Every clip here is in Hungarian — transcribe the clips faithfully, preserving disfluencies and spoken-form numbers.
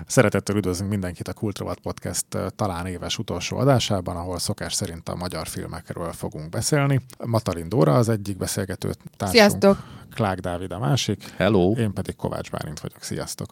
Szeretettel üdvözlünk mindenkit a Kultrovat Podcast talán éves utolsó adásában, ahol szokás szerint a magyar filmekről fogunk beszélni. Matalin Dóra az egyik beszélgető társunk. Sziasztok! Klák Dávid a másik. Hello! Én pedig Kovács Bálint vagyok. Sziasztok!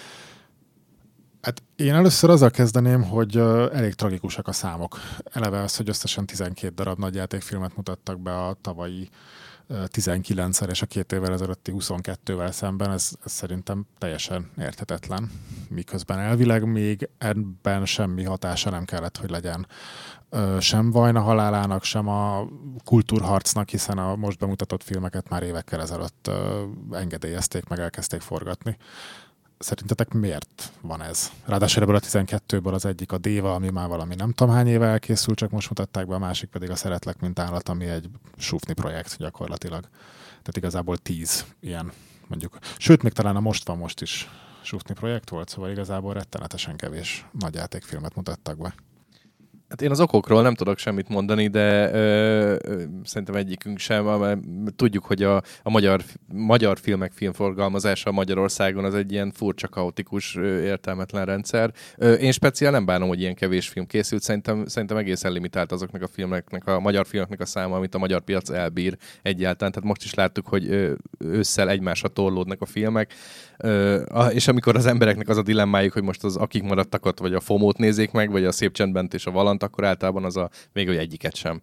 Hát én először azzal kezdeném, hogy elég tragikusak a számok. Eleve az, hogy összesen tizenkét darab nagyjátékfilmet mutattak be a tavalyi tizenkilencszer és a két évvel ezelőtti huszonkettővel szemben, ez, ez szerintem teljesen érthetetlen. Miközben elvileg még ebben semmi hatása nem kellett, hogy legyen sem Vajna halálának, sem a kultúrharcnak, hiszen a most bemutatott filmeket már évekkel ezelőtt engedélyezték, meg elkezdték forgatni. Szerintetek miért van ez? Ráadásul ebből a tizenkettőből az egyik a Déva, ami már valami nem tudom hány éve elkészült, csak most mutatták be, a másik pedig a Szeretlek, mint állat, ami egy sufni projekt gyakorlatilag. Tehát igazából tíz ilyen, mondjuk. Sőt, még talán a Most van most is sufni projekt volt, szóval igazából rettenetesen kevés nagyjátékfilmet mutattak be. Hát én az okokról nem tudok semmit mondani, de ö, ö, szerintem egyikünk sem. Mert tudjuk, hogy a, a magyar, magyar filmek filmforgalmazása Magyarországon az egy ilyen furcsa, kaotikus, ö, értelmetlen rendszer. Ö, én speciál nem bánom, hogy ilyen kevés film készült. Szerintem, szerintem egészen limitált azoknak a filmeknek, a magyar filmeknek a száma, amit a magyar piac elbír egyáltalán. Tehát most is láttuk, hogy ö, ősszel egymásra torlódnak a filmek. Ö, a, és amikor az embereknek az a dilemmájuk, hogy most az akik maradtak ott, vagy a FOMO-t nézzék meg, vagy a Szép csendbent és a Valant, akkor általában az a még hogy egyiket sem.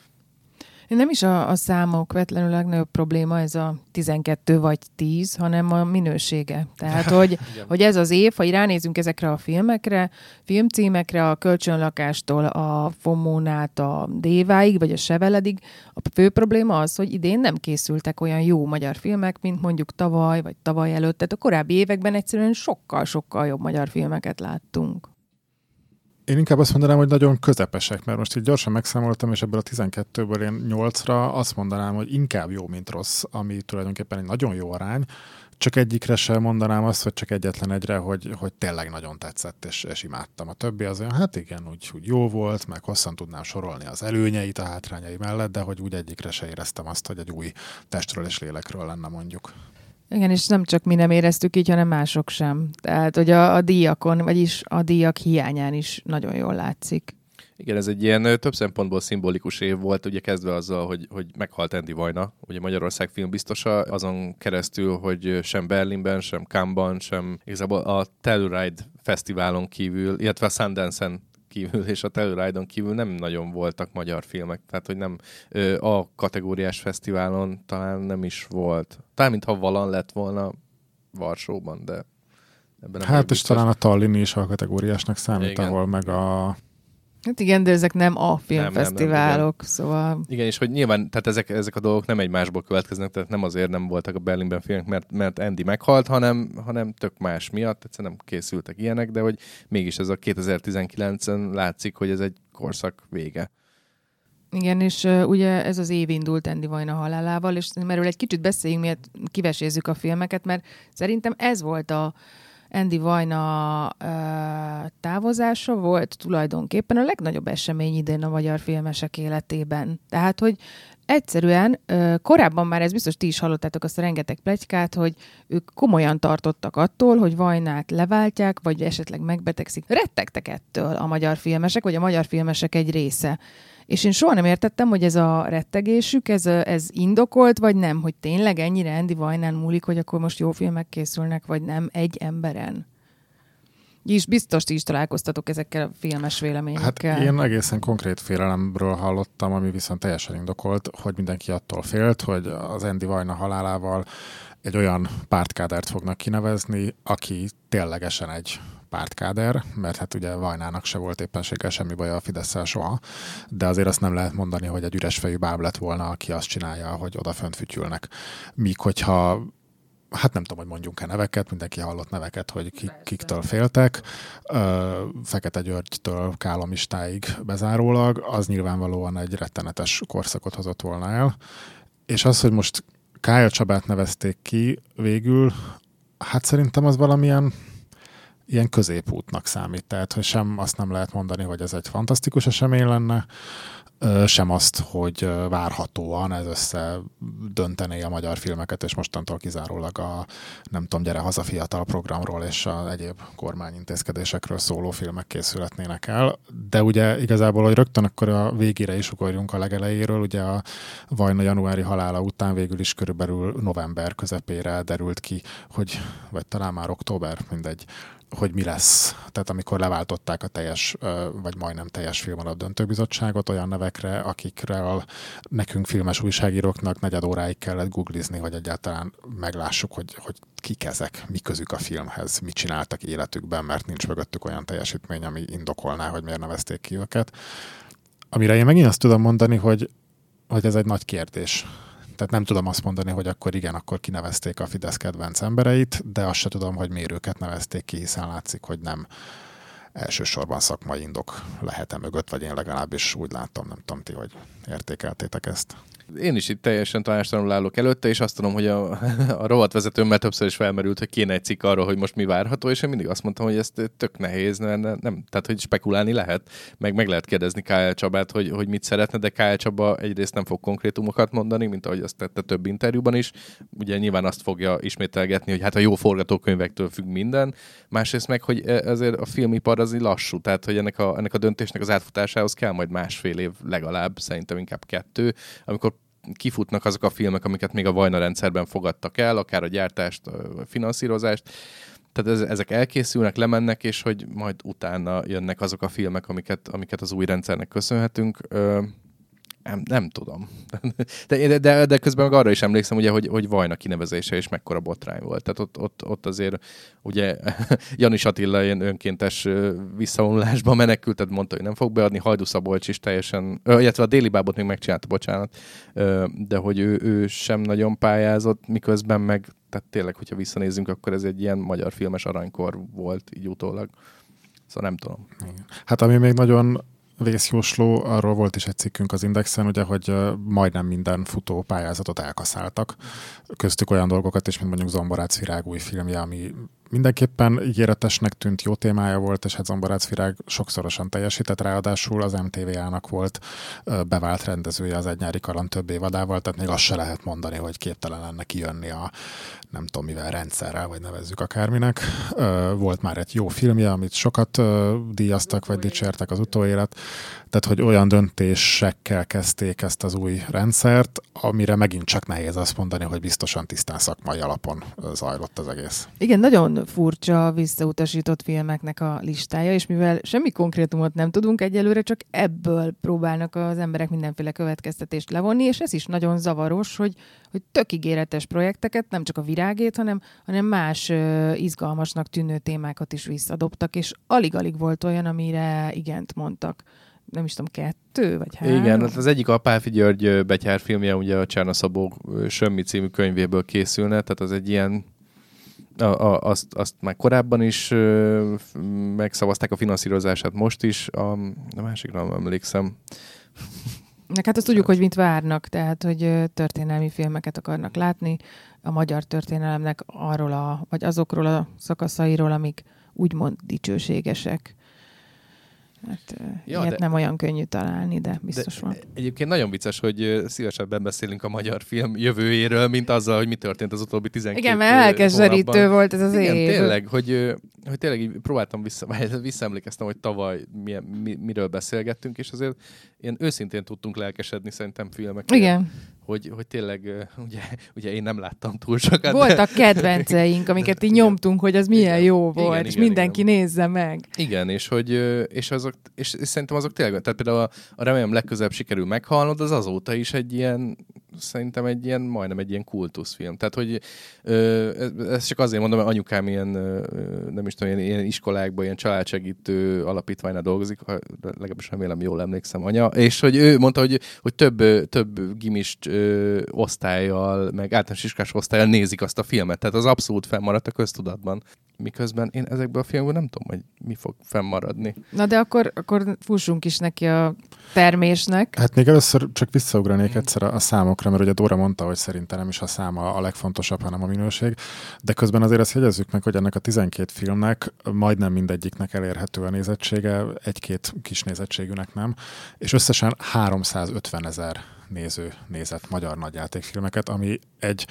Nem is a, a számok vetlenül a legnagyobb probléma, ez a tizenkettő vagy tíz, hanem a minősége. Tehát, hogy, hogy ez az év, ha ránézünk ezekre a filmekre, filmcímekre, a Kölcsönlakástól a Fomón át a Déváig, vagy a Seveledig, a fő probléma az, hogy idén nem készültek olyan jó magyar filmek, mint mondjuk tavaly, vagy tavaly előtt. Tehát a korábbi években egyszerűen sokkal-sokkal jobb magyar filmeket láttunk. Én inkább azt mondanám, hogy nagyon közepesek, mert most így gyorsan megszámoltam, és ebből a tizenkettőből én nyolcra azt mondanám, hogy inkább jó, mint rossz, ami tulajdonképpen egy nagyon jó arány. Csak egyikre sem mondanám azt, vagy csak egyetlen egyre, hogy, hogy tényleg nagyon tetszett, és, és imádtam. A többi az olyan, hát igen, úgy, úgy jó volt, meg hosszan tudnám sorolni az előnyeit a hátrányai mellett, de hogy úgy egyikre se éreztem azt, hogy egy új testről és lélekről lenne mondjuk. Igen, és nem csak mi nem éreztük így, hanem mások sem. Tehát, hogy a, a díjakon, vagyis a díjak hiányán is nagyon jól látszik. Igen, ez egy ilyen több szempontból szimbolikus év volt, ugye kezdve azzal, hogy, hogy meghalt Andy Vajna, ugye Magyarország filmbiztosa, azon keresztül, hogy sem Berlinben, sem Cannes-ban, sem igazából a Telluride Fesztiválon kívül, illetve a Sundance-en kívül és a Telluride-on kívül nem nagyon voltak magyar filmek, tehát hogy nem a kategóriás fesztiválon talán nem is volt. Talán mintha Valan lett volna Varsóban, de ebben nem. Hát és talán a Tallinn is a kategóriásnak számít, igen. Ahol meg a... Hát igen, de ezek nem a filmfesztiválok, nem, nem, nem, szóval... Igen, és hogy nyilván tehát ezek, ezek a dolgok nem egymásból következnek, tehát nem azért nem voltak a Berlinben filmek, mert, mert Andy meghalt, hanem, hanem tök más miatt, egyszerűen nem készültek ilyenek, de hogy mégis ez a kétezer-tizenkilencen látszik, hogy ez egy korszak vége. Igen, és uh, ugye ez az év indult Andy Vajna halálával, és erről egy kicsit beszéljünk, miért kivesézzük a filmeket, mert szerintem ez volt a Andy Vajna uh, távozása volt tulajdonképpen a legnagyobb esemény idén a magyar filmesek életében. Tehát, hogy egyszerűen uh, korábban már ez biztos ti is hallottátok azt a rengeteg pletykát, hogy ők komolyan tartottak attól, hogy Vajnát leváltják, vagy esetleg megbetegszik. Rettegtek ettől a magyar filmesek, vagy a magyar filmesek egy része. És én soha nem értettem, hogy ez a rettegésük, ez, ez indokolt, vagy nem, hogy tényleg ennyire Andy Vajnán múlik, hogy akkor most jó filmek készülnek, vagy nem, egy emberen. És biztos ti is találkoztatok ezekkel a filmes véleményekkel. Hát én egészen konkrét félelemről hallottam, ami viszont teljesen indokolt, hogy mindenki attól félt, hogy az Andy Vajna halálával egy olyan pártkádert fognak kinevezni, aki ténylegesen egy pártkáder, mert hát ugye Vajnának se volt éppenséggel semmi baja a Fidesszel soha, de azért azt nem lehet mondani, hogy egy üres fejű báb lett volna, aki azt csinálja, hogy odafönt fütyülnek. Míg hogyha hát nem tudom, hogy mondjunk-e neveket, mindenki hallott neveket, hogy ki, kiktől féltek. Fekete Györgytől Kálomistáig bezárólag, az nyilvánvalóan egy rettenetes korszakot hozott volna el. És az, hogy most Kálya Csabát nevezték ki végül, hát szerintem az valamilyen ilyen középútnak számít. Tehát, hogy sem azt nem lehet mondani, hogy ez egy fantasztikus esemény lenne, sem azt, hogy várhatóan ez összedöntené a magyar filmeket, és mostantól kizárólag a nem tudom, gyere haza fiatal programról és az egyéb kormányintézkedésekről szóló filmek készületnének el. De ugye igazából, hogy rögtön akkor a végére is ugorjunk a legelejéről, ugye a Vajna januári halála után végül is körülbelül november közepére derült ki, hogy, vagy talán már október, mindegy, hogy mi lesz. Tehát amikor leváltották a teljes, vagy majdnem teljes filmalap döntőbizottságot olyan nevekre, akikről nekünk filmes újságíróknak negyed óráig kellett googlizni, hogy egyáltalán meglássuk, hogy, hogy kik ezek, mi közük a filmhez, mit csináltak életükben, mert nincs mögöttük olyan teljesítmény, ami indokolná, hogy miért nevezték ki őket. Amire én megint azt tudom mondani, hogy, hogy ez egy nagy kérdés. Tehát nem tudom azt mondani, hogy akkor igen, akkor kinevezték a Fidesz kedvenc embereit, de azt se tudom, hogy miért őket nevezték ki, hiszen látszik, hogy nem elsősorban szakmai indok lehet-e mögött, vagy én legalábbis úgy látom, nem tudom ti, hogy értékeltétek ezt. Én is itt teljesen tanástalanul állok előtte, és azt tudom, hogy a, a rovatvezetőmmel többször is felmerült, hogy kéne egy cikk arról, hogy most mi várható, és én mindig azt mondtam, hogy ez tök nehéz, nem, nem, tehát hogy spekulálni lehet, meg meg lehet kérdezni ká el Csabát, hogy, hogy mit szeretne, de ká el Csaba egyrészt nem fog konkrétumokat mondani, mint ahogy azt tette több interjúban is. Ugye nyilván azt fogja ismételgetni, hogy hát a jó forgatókönyvektől függ minden, másrészt meg, hogy azért a filmipar az lassú, tehát hogy ennek a, ennek a döntésnek az átfutásához kell majd másfél év legalább, szerintem inkább kettő, amikor kifutnak azok a filmek, amiket még a Vajna rendszerben fogadtak el, akár a gyártást, a finanszírozást. Tehát ezek elkészülnek, lemennek, és hogy majd utána jönnek azok a filmek, amiket, amiket az új rendszernek köszönhetünk. Nem, nem tudom. De, de, de közben meg arra is emlékszem, ugye, hogy, hogy Vajna kinevezése is mekkora botrány volt. Tehát ott, ott, ott azért ugye Janis Attila ilyen önkéntes visszavonulásba menekült, tehát mondta, hogy nem fog beadni. Hajdú Szabolcs is teljesen, illetve a Déli Bábot még megcsinálta, bocsánat, de hogy ő, ő sem nagyon pályázott, miközben meg, tehát tényleg, hogyha visszanézzünk, akkor ez egy ilyen magyar filmes aranykor volt, így utólag. Szóval nem tudom. Hát ami még nagyon vészjósló, arról volt is egy cikkünk az Indexen, ugye, hogy majdnem minden futó pályázatot elkaszáltak. Köztük olyan dolgokat is, mint mondjuk Zomborác Virág új filmje, ami mindenképpen ígéretesnek tűnt, jó témája volt, és hát Zomborác Virág sokszorosan teljesített, ráadásul az em té vé á-nak volt bevált rendezője az Egy nyári kaland több évadával, tehát még azt se lehet mondani, hogy képtelen lenne kijönni a nem tudom mivel rendszerrel, vagy nevezzük akárminek. Volt már egy jó filmje, amit sokat díjaztak, vagy dicsértek, az Utóélet. Tehát, hogy olyan döntésekkel kezdték ezt az új rendszert, amire megint csak nehéz azt mondani, hogy biztosan tisztán szakmai alapon zajlott az egész. Igen, nagyon furcsa visszautasított filmeknek a listája, és mivel semmi konkrétumot nem tudunk egyelőre, csak ebből próbálnak az emberek mindenféle következtetést levonni, és ez is nagyon zavaros, hogy, hogy tök ígéretes projekteket, nem csak a Virágét, hanem, hanem más uh, izgalmasnak tűnő témákat is visszadobtak, és alig-alig volt olyan, amire igent mondtak. Nem is tudom, kettő, vagy három? Igen, az egyik a Pálffy György betyár filmje, ugye a Cserna Szabó Sömmi című könyvéből készülne, tehát az egy ilyen, a, a, azt, azt már korábban is ö, megszavazták a finanszírozását, most is, a, a másikra nem emlékszem. Hát azt tudjuk, hogy mit várnak, tehát, hogy történelmi filmeket akarnak látni, a magyar történelemnek arról a, vagy azokról a szakaszairól, amik úgymond dicsőségesek. Hát ja, ilyet de, nem olyan könnyű találni, de biztos de van. Egyébként nagyon vicces, hogy szívesebben beszélünk a magyar film jövőjéről, mint azzal, hogy mi történt az utóbbi tizenkét Igen, mert elkeserítő volt ez az Igen, év. tényleg, hogy, hogy tényleg így próbáltam vissza, visszaemlékeztem, hogy tavaly milyen, mi, miről beszélgettünk, és azért ilyen őszintén tudtunk lelkesedni szerintem filmekről. Igen. Hogy, hogy tényleg, ugye, ugye én nem láttam túl sokat. Voltak de... kedvenceink, amiket így nyomtunk, hogy az milyen igen, jó volt, igen, és igen, mindenki igen. nézze meg. Igen, és hogy és azok, és, és szerintem azok tényleg, tehát például a, a remélem legközelebb sikerül meghalnod, az azóta is egy ilyen, szerintem egy ilyen, majdnem egy ilyen kultuszfilm. Tehát, hogy ö, ezt csak azért mondom, mert anyukám ilyen, ö, nem is tudom, ilyen, ilyen iskolákban, ilyen családsegítő alapítványnál dolgozik, ha, legalábbis remélem jól emlékszem, anya, és hogy ő mondta, hogy, hogy több, több gimist ö, osztályjal, meg általános iskolás osztályjal nézik azt a filmet, tehát az abszolút fennmaradt a köztudatban. miközben én ezekből a filmekből nem tudom, hogy mi fog fennmaradni. Na de akkor, akkor fussunk is neki a termésnek. Hát még először csak visszaugranék egyszer a, a számokra, mert ugye Dóra mondta, hogy szerintem nem is a száma a legfontosabb, hanem a minőség, de közben azért ezt jegyezzük meg, hogy ennek a tizenkét filmnek majdnem mindegyiknek elérhető a nézettsége, egy-két kis nézettségűnek nem, és összesen háromszázötven ezer néző nézett magyar nagyjátékfilmeket, ami egy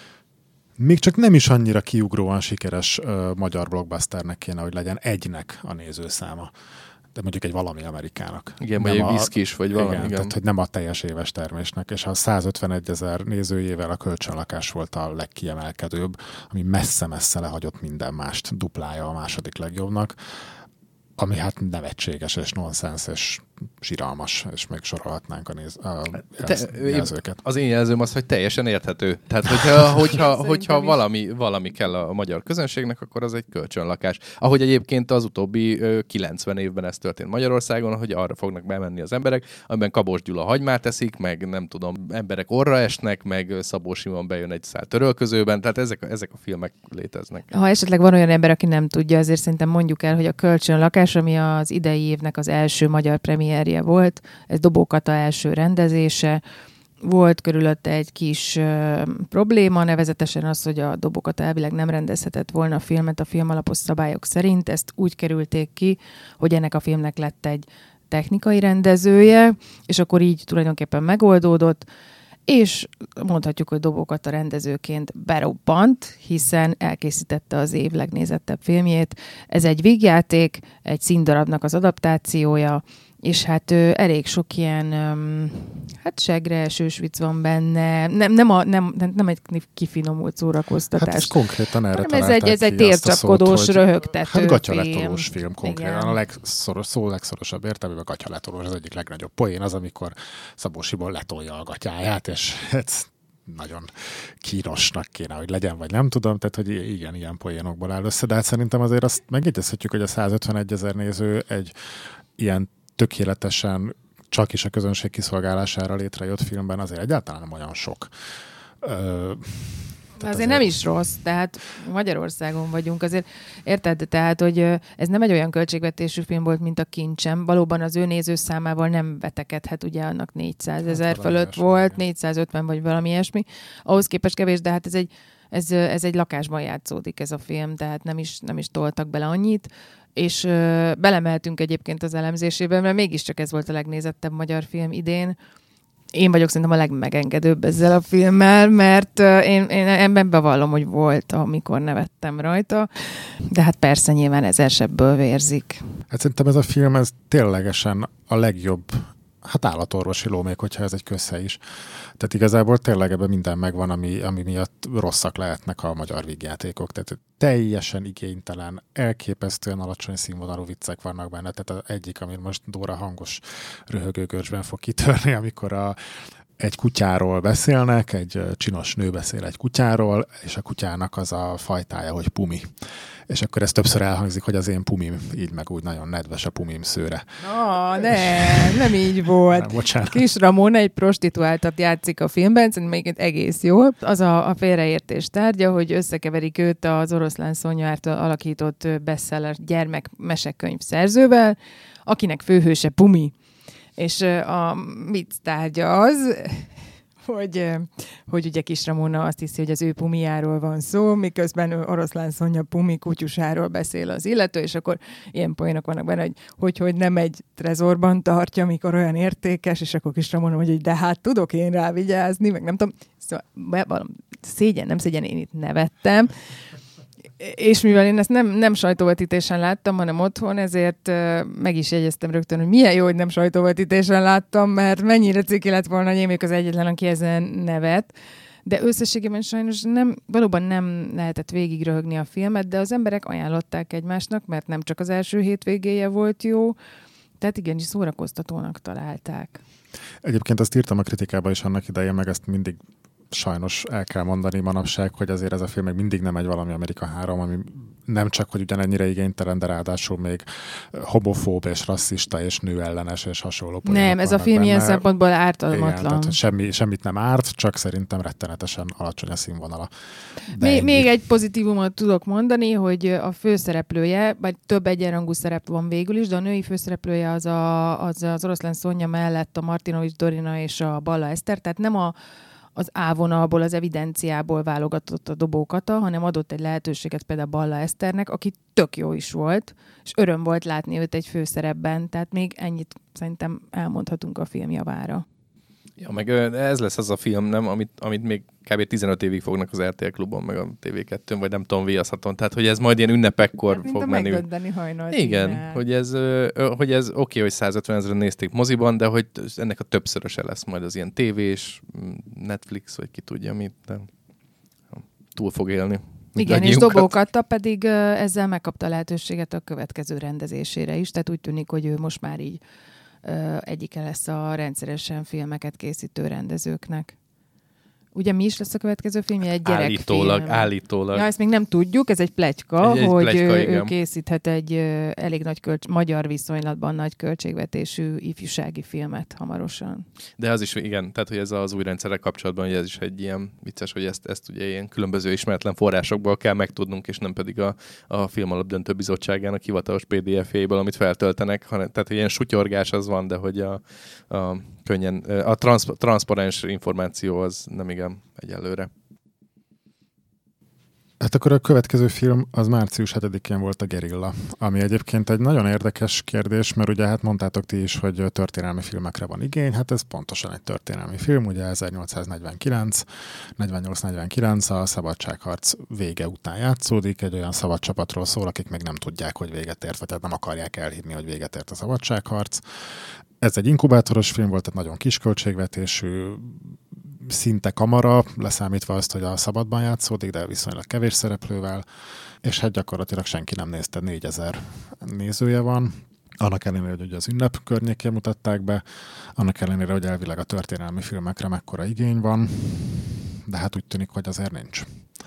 még csak nem is annyira kiugróan sikeres uh, magyar blockbusternek kéne, hogy legyen egynek a nézőszáma. De mondjuk egy valami Amerikának. Igen, vagy egy viszkis, vagy valami. Igen, igen, tehát hogy nem a teljes éves termésnek. És a százötvenegy ezer nézőjével a Kölcsönlakás volt a legkiemelkedőbb, ami messze-messze lehagyott minden mást, duplája a második legjobbnak, ami hát nevetséges és nonsens és zsiralmas, és még sorolhatnánk a, néz, a jelz, jelzőket. Az én jelzőm az, hogy teljesen érthető. Tehát, hogyha, hogyha, hogyha valami, valami kell a magyar közönségnek, akkor az egy kölcsönlakás. Ahogy egyébként az utóbbi kilencven évben ez történt Magyarországon, hogy arra fognak bemenni az emberek, amiben Kabos Gyula hagymát eszik, meg nem tudom, emberek orra esnek, meg Szabó Simon bejön egy szál törölközőben, tehát ezek, ezek a filmek léteznek. Ha esetleg van olyan ember, aki nem tudja, azért szerintem mondjuk el, hogy a Kölcsönlakás, ami az idei évnek az első magyar premierje volt, ez Dobó Kata első rendezése, volt körülötte egy kis uh, probléma, nevezetesen az, hogy a Dobó Kata elvileg nem rendezhetett volna a filmet a filmalapos szabályok szerint, ezt úgy kerülték ki, hogy ennek a filmnek lett egy technikai rendezője, és akkor így tulajdonképpen megoldódott, és mondhatjuk, hogy Dobó Kata rendezőként berobbant, hiszen elkészítette az év legnézettebb filmjét. Ez egy vígjáték, egy színdarabnak az adaptációja, és hát ö, elég sok ilyen, öm, hát segreesős vicc van benne, nem, nem, a, nem, nem egy kifinomult szórakoztatás. Hát ez konkrétan erre ez egy, ez egy tércsapkodós, röhögtető hát gatyaletolós film, film konkrétan. Igen. A legszoros, szó legszorosabb értelmében gatyaletolós az egyik legnagyobb poén az, amikor Szabó Simon letolja a gatyáját, és ez nagyon kínosnak kéne, hogy legyen, vagy nem tudom, tehát hogy igen, ilyen poénokból áll össze, de hát szerintem azért azt megjegyezhetjük, hogy a százötvenegy ezer néző egy ilyen tökéletesen csak is a közönség kiszolgálására létrejött filmben azért egyáltalán nem olyan sok. Ö, azért, azért nem is rossz, tehát Magyarországon vagyunk, azért érted, tehát, hogy ez nem egy olyan költségvetésű film volt, mint a Kincsem. Valóban az ő nézőszámával nem vetekedhet, ugye annak négyszázezer hát, fölött volt, igen. négyszázötven vagy valami ilyesmi. Ahhoz képest kevés, de hát ez egy, ez, ez egy lakásban játszódik ez a film, tehát nem is, nem is toltak bele annyit. És ö, belemeltünk egyébként az elemzésében, mert mégiscsak ez volt a legnézettebb magyar film idén. Én vagyok szerintem a legmegengedőbb ezzel a filmmel, mert ö, én, én ebben bevallom, hogy volt, amikor nevettem rajta, de hát persze nyilván ezer sebből vérzik. Hát szerintem ez a film, ez ténylegesen a legjobb, hát állatorvosi ló, még hogyha ez egy közhely is. Tehát igazából tényleg ebben minden megvan, ami, ami miatt rosszak lehetnek a magyar vígjátékok. Tehát teljesen igénytelen, elképesztően alacsony színvonalú viccek vannak benne. Tehát az egyik, amit most Dóra hangos röhögőgörcsben fog kitörni, amikor a egy kutyáról beszélnek, egy csinos nő beszél egy kutyáról, és a kutyának az a fajtája, hogy pumi. És akkor ez többször elhangzik, hogy az én pumim, így meg úgy nagyon nedves a pumim szőre. Ah, nem, nem így volt. Nem, Kis Ramona egy prostituáltat játszik a filmben, szerintem még egész jól. Az a, a félreértés tárgya, hogy összekeverik őt az Oroszlán Szonya által alakított bestseller gyermek mesekönyv szerzővel, akinek főhőse Pumi. És a vicc tárgya az, hogy, hogy ugye Kis Ramona azt hiszi, hogy az ő pumiáról van szó, miközben ő Oroszlán Szonya pumi kutyusáról beszél az illető, és akkor ilyen poénok vannak benne, hogy, hogy, hogy nem egy trezorban tartja, amikor olyan értékes, és akkor Kis Ramona mondja, hogy de hát tudok én rá vigyázni, meg nem tudom. Szóval szégyen, nem szégyen, én itt nevettem. És mivel én ezt nem, nem sajtóvetítésen láttam, hanem otthon, ezért uh, meg is jegyeztem rögtön, hogy milyen jó, hogy nem sajtóvetítésen láttam, mert mennyire ciki lett volna, hogy én még az egyetlen, aki ezen nevet. De összességében sajnos nem, valóban nem lehetett végigröhögni a filmet, de az emberek ajánlották egymásnak, mert nem csak az első hétvégéje volt jó, tehát igenis szórakoztatónak találták. Egyébként azt írtam a kritikában is annak idején, meg ezt mindig sajnos el kell mondani manapság, hogy azért ez a film még mindig nem egy valami Amerika három, ami nem csak, hogy ugyanennyire igénytelen, de ráadásul még homofób és rasszista és nőellenes és hasonló. Nem, ez a film benne. Ilyen szempontból ártalmatlan. Igen, semmi, semmit nem árt, csak szerintem rettenetesen alacsony a színvonala. Még, még egy pozitívumot tudok mondani, hogy a főszereplője, vagy több egyenrangú szerep van végül is, de a női főszereplője az a, az, az Oroszlán Szonya mellett a Martinovics Dorina és a Balla Eszter, tehát nem a az A-vonalból, az evidenciából válogatott a Dobó Kata, hanem adott egy lehetőséget például Balla Eszternek, aki tök jó is volt, és öröm volt látni őt egy főszerepben, tehát még ennyit szerintem elmondhatunk a film javára. Ja, meg ez lesz az a film, nem, amit, amit még kb. tizenöt évig fognak az er té el Klubon, meg a té vé kettőn, vagy nem tudom, viaszhaton. Tehát, hogy ez majd ilyen ünnepekkor hát, fog menni. Megdönteni hajnalt. Igen, innen. hogy ez, hogy ez oké, okay, hogy százötven ezeren nézték moziban, de hogy ennek a többszöröse lesz majd az ilyen tévés, Netflix, vagy ki tudja mit, de túl fog élni. Igen, és Dobó Kata pedig ezzel megkapta a lehetőséget a következő rendezésére is, tehát úgy tűnik, hogy ő most már így egyike lesz a rendszeresen filmeket készítő rendezőknek. Ugye mi is lesz a következő filmje? Egy gyerekfilm. Állítólag, állítólag. Ja, ezt még nem tudjuk, ez egy pletyka, egy, egy hogy pletyka, ő, igen. ő készíthet egy uh, elég nagy költs- magyar viszonylatban nagy költségvetésű ifjúsági filmet hamarosan. De az is, igen, tehát hogy ez az új rendszerrel kapcsolatban, hogy ez is egy ilyen vicces, hogy ezt, ezt ugye ilyen különböző ismeretlen forrásokból kell megtudnunk, és nem pedig a, a Filmalap Döntő Bizottságának hivatalos pé dé ef-jéből, amit feltöltenek, hanem, tehát ilyen sutyorgás az van, de hogy a, a könnyen, a transz, transzparens információ az nem igen egyelőre. Hát akkor a következő film az március hetedikén volt a Gerilla, ami egyébként egy nagyon érdekes kérdés, mert ugye hát mondtátok ti is, hogy történelmi filmekre van igény, hát ez pontosan egy történelmi film, ugye ezernyolcszáznegyvenkilenc, negyvennyolc negyvenkilenc a szabadságharc vége után játszódik, egy olyan szabad csapatról szól, akik még nem tudják, hogy véget ért, vagy tehát nem akarják elhinni, hogy véget ért a szabadságharc. Ez egy inkubátoros film volt, tehát nagyon kis költségvetésű, szinte kamara, leszámítva azt, hogy a szabadban játszódik, de viszonylag kevés szereplővel, és hát gyakorlatilag senki nem nézte, négyezer nézője van. Annak ellenére, hogy az ünnep környékén mutatták be, annak ellenére, hogy elvileg a történelmi filmekre mekkora igény van, de hát úgy tűnik, hogy azért nincs.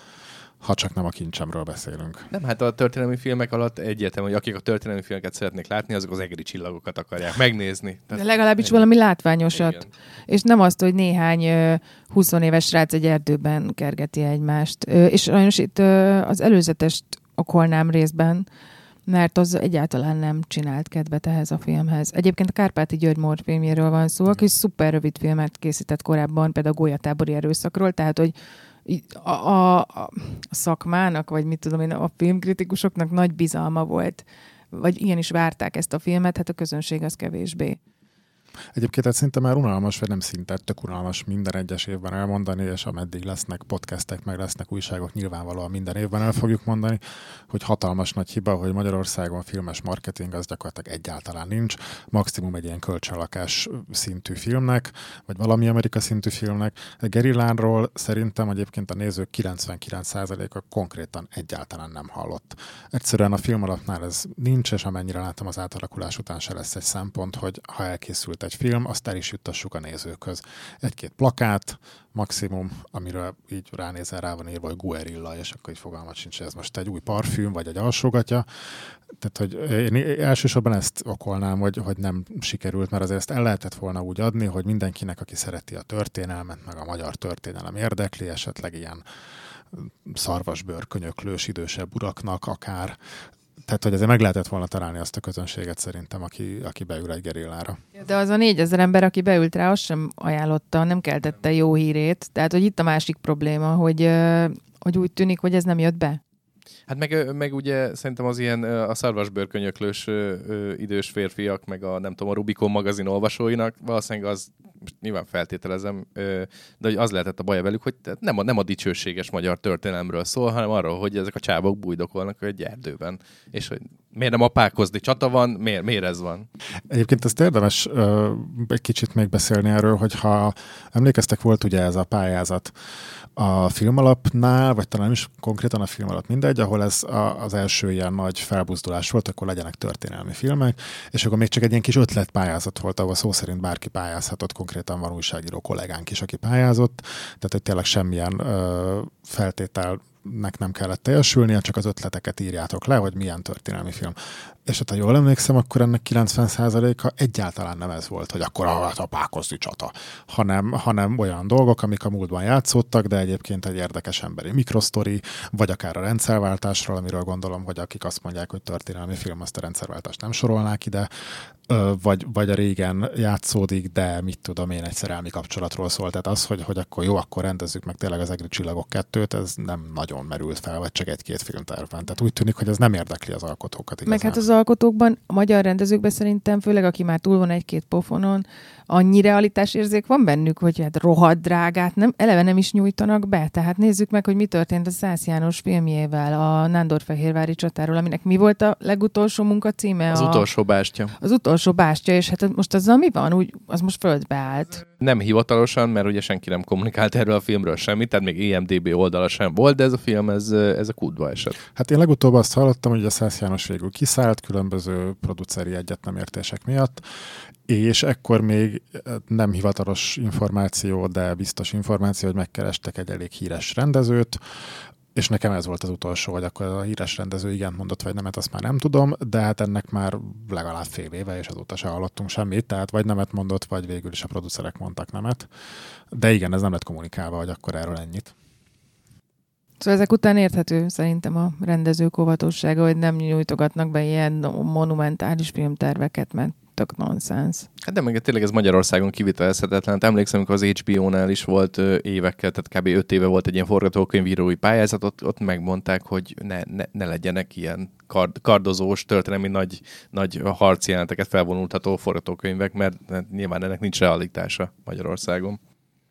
Ha csak nem a kincsemről beszélünk. Nem, hát a történelmi filmek alatt egyértelmű, hogy akik a történelmi filmeket szeretnék látni, azok az egri csillagokat akarják megnézni. Tehát de legalábbis egy... valami látványosat. Igen. És nem azt, hogy néhány húsz éves srác egy erdőben kergeti egymást. És sajnos itt az előzetest okolnám részben, mert az egyáltalán nem csinált kedvet ehhez a filmhez. Egyébként a Kárpáti György Mór filmjéről van szó, aki szuper rövid filmet készített korábban, például a gólyatábori erőszakról, tehát hogy A, a, a szakmának, vagy mit tudom én, a filmkritikusoknak nagy bizalma volt, vagy ilyen is várták ezt a filmet, hát a közönség az kevésbé. Egyébként hát szinte már unalmas, vagy nem szinte, tök unalmas minden egyes évben elmondani, és ameddig lesznek podcastek, meg lesznek újságok, nyilvánvalóan minden évben el fogjuk mondani, hogy hatalmas nagy hiba, hogy Magyarországon filmes marketing az gyakorlatilag egyáltalán nincs. Maximum egy ilyen kölcsönlakás szintű filmnek, vagy valami Amerika szintű filmnek. A Gerillánról szerintem egyébként a nézők kilencvenkilenc százaléka konkrétan egyáltalán nem hallott. Egyszerűen a film alapnál ez nincs, és amennyire látom az átalakulás után se lesz egy szempont, hogy ha elkészült egy film, azt el is juttassuk a nézőkhöz. Egy-két plakát, maximum, amiről így ránézel, rá van írva, hogy Guerilla, és akkor így fogalmat sincs, ez most egy új parfüm, vagy egy alsógatja. Tehát, hogy én elsősorban ezt okolnám, hogy, hogy nem sikerült, mert azért ezt el lehetett volna úgy adni, hogy mindenkinek, aki szereti a történelmet, meg a magyar történelem érdekli, esetleg ilyen szarvasbőr, könyöklős, idősebb uraknak akár. Tehát, hogy ezért meg lehetett volna találni azt a közönséget szerintem, aki, aki beül egy Gerillára. De az a négyezer ember, aki beült rá, azt sem ajánlotta, nem keltette jó hírét. Tehát, hogy itt a másik probléma, hogy, hogy úgy tűnik, hogy ez nem jött be. Hát meg, meg ugye szerintem az ilyen a szarvasbőrkönyöklős idős férfiak, meg a nem tudom, a Rubikon magazin olvasóinak, valószínűleg az, nyilván feltételezem, de hogy az lehetett a baja velük, hogy nem a, nem a dicsőséges magyar történelemről szól, hanem arról, hogy ezek a csávok bujdokolnak egy erdőben. És hogy Miért nem apákozdi csata van? Miért, miért ez van? Egyébként ezt érdemes uh, egy kicsit még beszélni erről, hogyha emlékeztek, volt ugye ez a pályázat a Filmalapnál, vagy talán is konkrétan a Filmalap, mindegy, ahol ez a, az első ilyen nagy felbuzdulás volt, akkor legyenek történelmi filmek, és akkor még csak egy ilyen kis ötletpályázat volt, ahol szó szerint bárki pályázhatott, konkrétan van újságíró kollégánk is, aki pályázott, tehát hogy tényleg semmilyen uh, feltételnek nem kellett teljesülnie, csak az ötleteket írjátok le, hogy milyen történelmi film. És hát, ha jól emlékszem, akkor ennek kilencven százaléka egyáltalán nem ez volt, hogy akkor a pákozdi csata, hanem, hanem olyan dolgok, amik a múltban játszódtak, de egyébként egy érdekes emberi mikrosztori, vagy akár a rendszerváltásról, amiről gondolom, hogy akik azt mondják, hogy történelmi film, azt a rendszerváltást nem sorolnák ide, vagy, vagy a régen játszódik, de mit tudom én, egy szerelmi kapcsolatról szól. Tehát az, hogy, hogy akkor jó, akkor rendezzük meg tényleg az Egri csillagok kettőt, ez nem nagyon merült fel, vagy csak egy-két filmtervben. Tehát úgy tűnik, hogy ez nem érdekli az alkotókat igazán. Meg hát az alkotókban, a magyar rendezőkben szerintem, főleg aki már túl van egy-két pofonon, annyi realitásérzék van bennük, hogy hát rohadt drágát nem, eleve nem is nyújtanak be. Tehát nézzük meg, hogy mi történt a Szász János filmjével, a Nándorfehérvári csatáról, aminek mi volt a legutolsó munka címe? Az a... utolsó bástya. Az utolsó bástya, és hát most azzal mi van? Úgy, az most földbe állt. Nem hivatalosan, mert ugye senki nem kommunikált erről a filmről semmit, tehát még i em dé bé oldala sem volt, de ez a film, ez, ez a kútba esett. Hát én legutóbb azt hallottam, hogy a Szász János végül kiszállt különböző produceri egyetnemértések miatt, és ekkor még nem hivatalos információ, de biztos információ, hogy megkerestek egy elég híres rendezőt, és nekem ez volt az utolsó, hogy akkor a híres rendező igent mondott, vagy nemet, azt már nem tudom, de hát ennek már legalább fél éve, és azóta se hallottunk semmit, tehát vagy nemet mondott, vagy végül is a producerek mondtak nemet. De igen, ez nem lett kommunikálva, hogy akkor erről ennyit. Szóval ezek után érthető szerintem a rendezők óvatossága, hogy nem nyújtogatnak be ilyen monumentális filmterveket, mert tök nonsens. Hát de meg tényleg ez Magyarországon kivitelezhetetlen. Hát emlékszem, amikor az há bé ó-nál is volt ö, évekkel, tehát kb. öt éve volt egy ilyen forgatókönyvírói pályázat, ott, ott megmondták, hogy ne, ne, ne legyenek ilyen kard, kardozós, történelmi nagy, nagy harci jeleneteket felvonultató forgatókönyvek, mert nyilván ennek nincs realitása Magyarországon.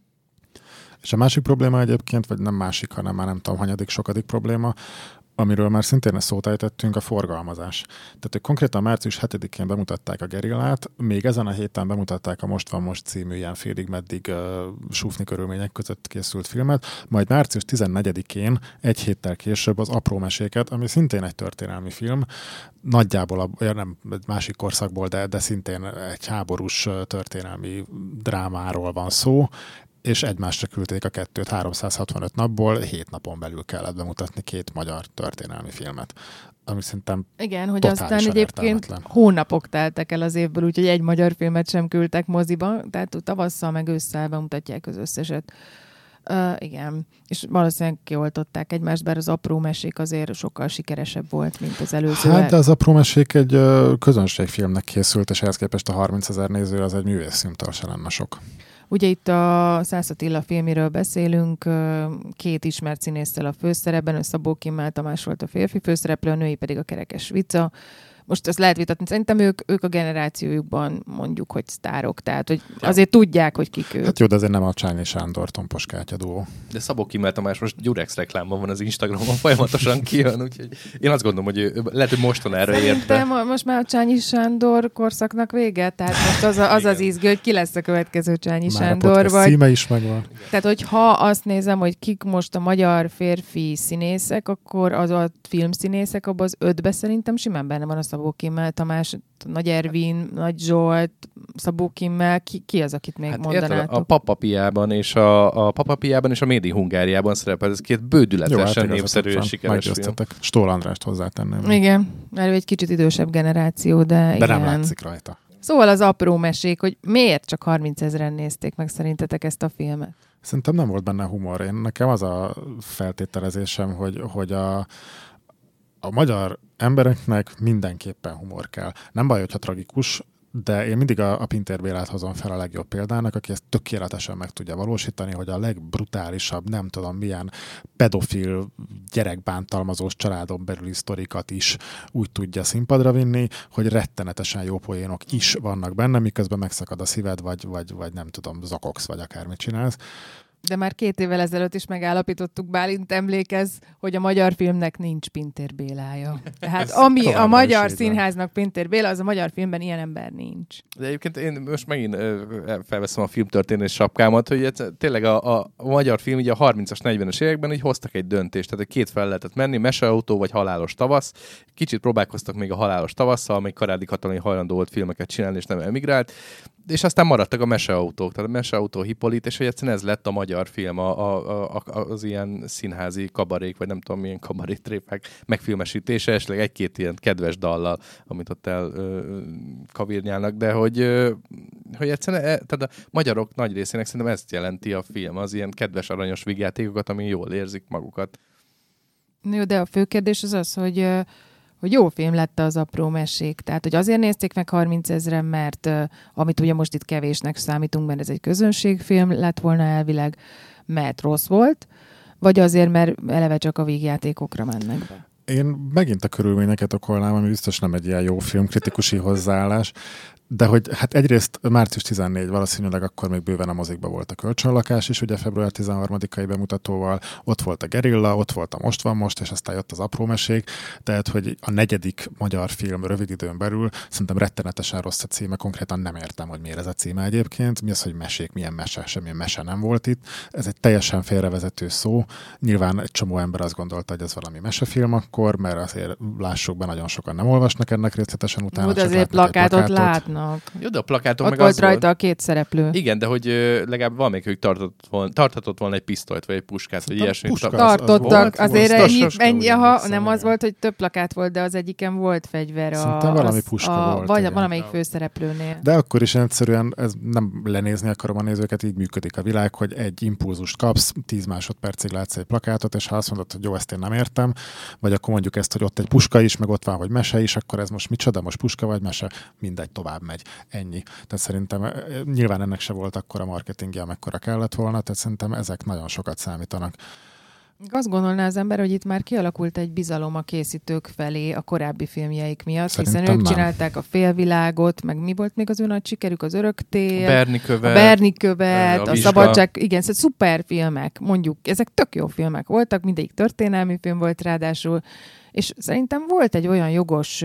És a másik probléma egyébként, vagy nem másik, hanem már nem tudom, hanyadik, sokadik probléma, amiről már szintén szót ejtettünk, a forgalmazás. Tehát, hogy konkrétan március hetedikén bemutatták a Gerillát, még ezen a héten bemutatták a Most van most című ilyen félig meddig uh, súfni körülmények között készült filmet, majd március tizennegyedikén, egy héttel később az Apró meséket, ami szintén egy történelmi film, nagyjából, a, nem egy másik korszakból, de, de szintén egy háborús történelmi drámáról van szó, és egymásra küldték a kettőt háromszázhatvanöt napból, hét napon belül kellett bemutatni két magyar történelmi filmet. Ami szerintem igen, hogy aztán egyébként hónapok teltek el az évből, úgyhogy egy magyar filmet sem küldtek moziba, tehát tavasszal meg ősszel bemutatják az összeset. Uh, igen, és valószínűleg kioltották egymást, bár az Apró mesék azért sokkal sikeresebb volt, mint az előző. Hát, de az Apró mesék egy uh, közönségfilmnek készült, és ehhez képest a harmincezer néző az egy művészfilmtől se lenne sok. Ugye itt a Szász Attila filméről beszélünk, két ismert színésszel a főszerepben, Szabó Kimmel Tamás volt a férfi főszereplő, a női pedig a Kerekes Vica. Most ezt lehet vitatni, szerintem ők, ők a generációjukban mondjuk, hogy sztárok, tehát hogy azért tudják, hogy kik ők. Hát jó, de azért nem a Csányi Sándor Tompos Kátya duó. De Szabó Kimmel Tamás most Gyurex reklámban van az Instagramon, folyamatosan kijön, úgyhogy én azt gondolom, hogy ő, lehet, hogy mostanára ért be. Most már a Csányi Sándor korszaknak vége, tehát most az a, az, az izgi, hogy ki lesz a következő Csányi már Sándor. A vagy... címe is megvan. Tehát, hogy ha azt nézem, hogy kik most a magyar férfi színészek, akkor az a filmszínészek, abban az ötbe szerintem simán benne van a Szabó Kimmel Tamás, Nagy Ervin, Nagy Zsolt, Szabó Kimmel, ki, ki az, akit még hát mondanátok? Érted, a Papapiában és a, a Papapiában és a Médi Hungáriában szerepel, ez két bődületesen jó, hát népszerű és sikeres film. Stól Andrást hozzátenném. Igen, mert ő egy kicsit idősebb generáció, de, de igen. nem látszik rajta. Szóval az Apró mesék, hogy miért csak harmincezren nézték meg szerintetek ezt a filmet? Szerintem nem volt benne humor. Én nekem az a feltételezésem, hogy, hogy a A magyar embereknek mindenképpen humor kell. Nem baj, hogyha tragikus, de én mindig a, a Pintér Bélát hozom fel a legjobb példának, aki ezt tökéletesen meg tudja valósítani, hogy a legbrutálisabb, nem tudom milyen pedofil, gyerekbántalmazós családon belüli sztorikat is úgy tudja színpadra vinni, hogy rettenetesen jó poénok is vannak benne, miközben megszakad a szíved, vagy, vagy, vagy nem tudom, zokogsz, vagy akármit csinálsz. De már két évvel ezelőtt is megállapítottuk, Bálint emlékez, hogy a magyar filmnek nincs Pintér Bélája. Tehát ami a magyar színháznak Pintér Béla, az a magyar filmben ilyen ember nincs. De egyébként én most megint ö, felveszem a filmtörténés sapkámat, hogy ez, tényleg a, a, a magyar film így a harmincas, negyvenes években így hoztak egy döntést, tehát két fel lehetett menni, Meseautó vagy Halálos tavasz. Kicsit próbálkoztak még a Halálos tavasszal, még Karádi Katalin hajlandó volt filmeket csinálni, és nem emigrált. És aztán maradtak a Meseautók, tehát a Meseautó, Hippolit, és hogy egyszerűen ez lett a magyar film, a, a, a, az ilyen színházi kabarék, vagy nem tudom milyen kabarétrépek megfilmesítése, esetleg egy-két ilyen kedves dallal, amit ott el ö, kavírnyálnak, de hogy, ö, hogy egyszerűen e, tehát a magyarok nagy részének szerintem ezt jelenti a film, az ilyen kedves aranyos vígjátékokat, ami jól érzik magukat. Jó, de a fő kérdés az az, hogy hogy jó film lett az Apró mesék. Tehát, hogy azért nézték meg harmincezren, mert uh, amit ugye most itt kevésnek számítunk, mert ez egy közönségfilm lett volna elvileg, mert rossz volt, vagy azért, mert eleve csak a vígjátékokra mennek be. Én megint a körülményeket okolnám, ami biztos nem egy ilyen jó filmkritikusi hozzáállás, de hogy hát egyrészt március tizennégy valószínűleg akkor még bőven a mozikban volt a Kölcsönlakás is, ugye február tizenharmadikai bemutatóval, ott volt a Gerilla, ott volt a Most van most, és aztán jött az Apró mesék, tehát hogy a negyedik magyar film rövid időn belül szerintem rettenetesen rossz a címe, konkrétan nem értem, hogy miért ez a címe egyébként, mi az, hogy mesék, milyen mese, semmilyen mese nem volt itt, ez egy teljesen félrevezető szó, nyilván egy csomó ember azt gondolta, hogy ez valami mesefilm akkor, mert azért lássuk be, nagyon sokan nem olvasnak ennek részletesen utána. Jó, de azért plakátot látnak. Jó, de a plakáton ott meg volt az rajta volt. A két szereplő. Igen, de hogy ö, legalább valamelyikük tartott volna, tarthatott volna egy pisztolyt, vagy egy puskát, vagy ilyesmit. Puska, tartottak. az, az azért volt, ennyi, az ennyi ha nem igen. Az volt, hogy több plakát volt, de az egyiken volt fegyver. A, Szerintem valami az, puska a, volt. Vagy igen. valamelyik főszereplőnél. De akkor is egyszerűen ez nem lenézni akarom a nézőket, így működik a világ, hogy egy impulzust kapsz, tíz másodpercig látsz egy plakátot, és ha azt mondod, hogy jó, ezt én nem értem, vagy akkor mondjuk ezt, hogy ott egy puska is, meg ott van, hogy mese is, akkor ez most micsoda, most puska vagy mese, mindegy, tovább megy. Ennyi. Tehát szerintem nyilván ennek se volt akkora marketingje, amekkora kellett volna, tehát szerintem ezek nagyon sokat számítanak. Azt gondolná az ember, hogy itt már kialakult egy bizalom a készítők felé a korábbi filmjeik miatt, Szerintem hiszen ők nem. csinálták a Félvilágot, meg mi volt még az ő nagy sikerük, az Öröktér, A Bernikövet, a Bernikövet, a a, a Vizsga. Szabadság, igen, szóval szuper filmek, mondjuk, ezek tök jó filmek voltak, mindegyik történelmi film volt ráadásul, és szerintem volt egy olyan jogos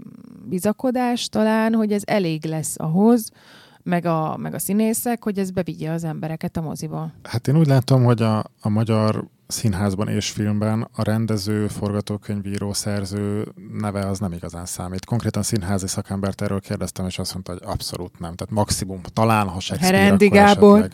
bizakodás talán, hogy ez elég lesz ahhoz, meg a, meg a színészek, hogy ez bevigye az embereket a moziba. Hát én úgy látom, hogy a, a magyar színházban és filmben a rendező, forgatókönyvíró, szerző neve az nem igazán számít. Konkrétan színházi szakembert erről kérdeztem, és azt mondta, hogy abszolút nem. Tehát maximum, talán, ha Shakespeare, Herendi akkor Gábor.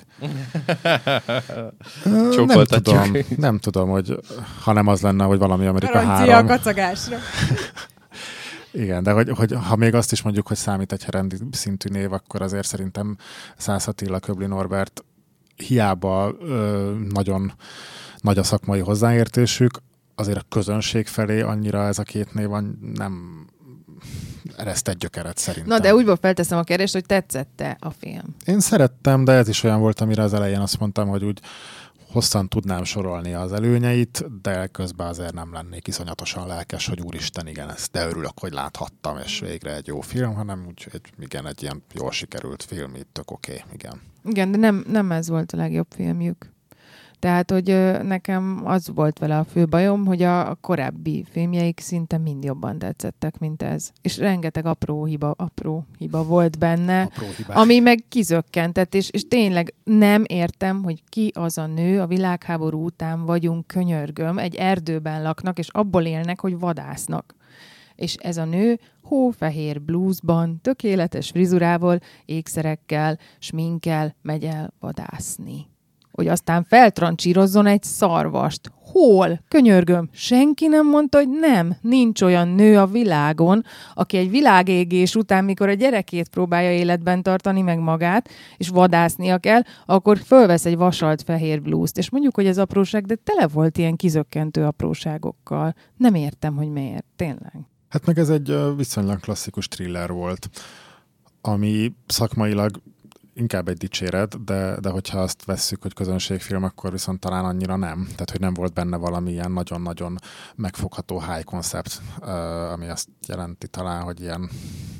esetleg. Nem tudom, nem tudom, hogy ha nem az lenne, hogy valami Amerika Garancia három. a kacagásra. Igen, de hogy, hogy ha még azt is mondjuk, hogy számít egy herendi szintű név, akkor azért szerintem Szász Attila, Köbli Norbert hiába ö, nagyon nagy a szakmai hozzáértésük, azért a közönség felé annyira ez a két név nem ereszt egy gyökeret szerintem. Na, de úgyból felteszem a kérdést, hogy tetszette a film? Én szerettem, de ez is olyan volt, amire az elején azt mondtam, hogy úgy hosszan tudnám sorolni az előnyeit, de közben azért nem lennék iszonyatosan lelkes, hogy úristen, igen, ezt de örülök, hogy láthattam, és végre egy jó film, hanem úgy, egy, igen, egy ilyen jól sikerült film, itt tök oké, okay, igen. Igen, de nem, nem ez volt a legjobb filmjük. Tehát, hogy ö, nekem az volt vele a fő bajom, hogy a, a korábbi filmjeik szinte mind jobban tetszettek, mint ez. És rengeteg apró hiba, apró hiba volt benne, Apró hibák. ami meg kizökkentett, és, és tényleg nem értem, hogy ki az a nő, a világháború után vagyunk, könyörgöm, egy erdőben laknak, és abból élnek, hogy vadásznak. És ez a nő hófehér blúzban, tökéletes frizurával, ékszerekkel, sminkkel megy el vadászni. Hogy aztán feltrancsírozzon egy szarvast. Hol? Könyörgöm. Senki nem mondta, hogy nem. Nincs olyan nő a világon, aki egy világégés után, mikor a gyerekét próbálja életben tartani, meg magát, és vadásznia kell, akkor fölvesz egy vasalt fehér blúzt. És mondjuk, hogy ez apróság, de tele volt ilyen kizökkentő apróságokkal. Nem értem, hogy miért. Tényleg. Hát meg ez egy viszonylag klasszikus thriller volt, ami szakmailag inkább egy dicséret, de, de hogyha azt vesszük, hogy közönségfilm, akkor viszont talán annyira nem. Tehát, hogy nem volt benne valami ilyen nagyon-nagyon megfogható high concept, ami azt jelenti talán, hogy ilyen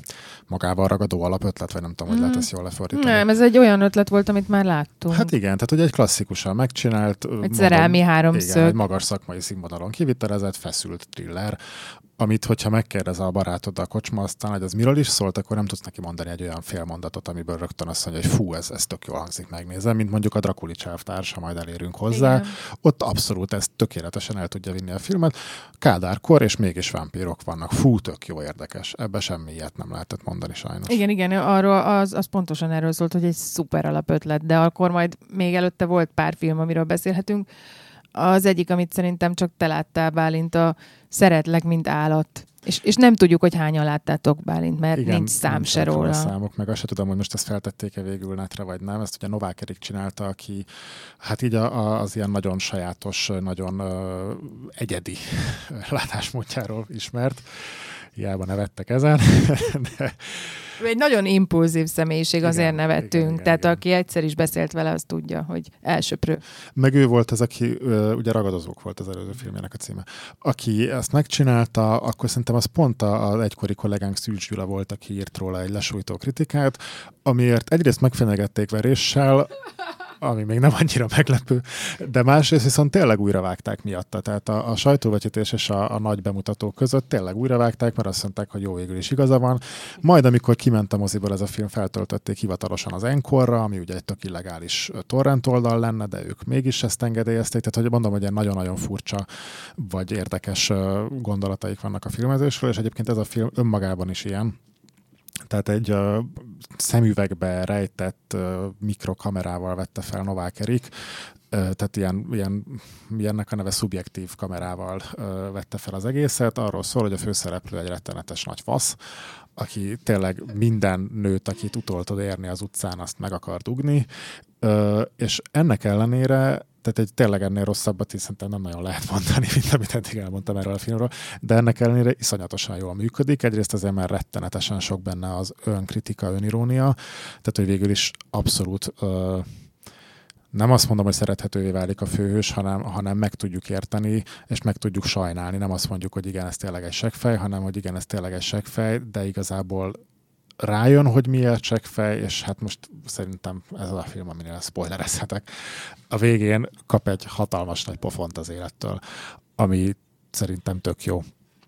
magával ragadó alapötlet, vagy nem tudom, hogy mm. lehet ezt jól lefordítani. Nem, ez egy olyan ötlet volt, amit már láttunk. Hát igen, tehát ugye egy klasszikusan megcsinált... Egy szerelmi háromszög. Igen, egy magas szakmai színvonalon kivitelezett, feszült thriller, amit, hogyha megkérdezel a barátod a kocsma, aztán, hogy az miről is szólt, akkor nem tudsz neki mondani egy olyan félmondatot, amiből rögtön azt mondja, hogy fú, ez, ez tök jól hangzik, megnézem, mint mondjuk a Drakulics elvtárs, ha majd elérünk hozzá. Igen. Ott abszolút ezt tökéletesen el tudja vinni a filmet. Kádárkor, és mégis vámpírok vannak. Fú, tök jó, érdekes. Ebbe semmi ilyet nem lehetett mondani sajnos. Igen, igen, arról az, az pontosan erről szólt, hogy egy szuper alapötlet, de akkor majd még előtte volt pár film, amiről beszélhetünk. Az egyik, amit szerintem csak te láttál, Bálint, a Szeretlek, mint állat. És, és nem tudjuk, hogy hányan láttátok, Bálint, mert igen, nincs szám nincs se róla. Számok, meg azt se tudom, hogy most ezt feltették-e végül netre, vagy nem. Ezt ugye Novák Erik csinálta, aki hát így a, a, az ilyen nagyon sajátos, nagyon uh, egyedi látásmódjáról ismert. Hiába nevettek ezen. De... Ő egy nagyon impulzív személyiség, igen, azért nevettünk. Igen, igen, tehát igen. Aki egyszer is beszélt vele, az tudja, hogy elsöprő. Meg ő volt az, aki, ugye Ragadozók volt az előző filmjének a címe. Aki ezt megcsinálta, akkor szerintem az pont az egykori kollégánk Szűcs Gyula volt, aki írt róla egy lesújtó kritikát, amiért egyrészt megfenyegették veréssel, ami még nem annyira meglepő, de másrészt viszont tényleg újra vágták miatta. Tehát a, a sajtóvetítés és a, a nagy bemutató között tényleg újra vágták, mert azt mondták, hogy jó, végül is igaza van. Majd, amikor kiment a moziból ez a film, feltöltötték hivatalosan az Encore-ra, ami ugye egy tök illegális torrent oldal lenne, de ők mégis ezt engedélyezték. Tehát, hogy mondom, hogy ilyen nagyon-nagyon furcsa vagy érdekes gondolataik vannak a filmezésről, és egyébként ez a film önmagában is ilyen. Tehát egy uh, szemüvegbe rejtett uh, mikrokamerával vette fel Novák Erik, uh, tehát ilyen, ilyen, ilyennek a neve szubjektív kamerával uh, vette fel az egészet. Arról szól, hogy a főszereplő egy rettenetes nagy fasz, aki tényleg minden nőt, akit utol tud érni az utcán, azt meg akar dugni, uh, és ennek ellenére tehát egy tényleg ennél rosszabbat is szerintem nem nagyon lehet mondani, mint amit eddig elmondtam erről a filmről, de ennek ellenére iszonyatosan jól működik. Egyrészt azért már rettenetesen sok benne az önkritika, önirónia, tehát hogy végül is abszolút ö, nem azt mondom, hogy szerethetővé válik a főhős, hanem, hanem meg tudjuk érteni, és meg tudjuk sajnálni. Nem azt mondjuk, hogy igen, ez tényleg egy seggfej, hanem hogy igen, ez tényleg egy seggfej, de igazából rájön, hogy miért seggfej, és hát most szerintem ez a film, aminél spoilerezhetek. A végén kap egy hatalmas nagy pofont az élettől, ami szerintem tök jó.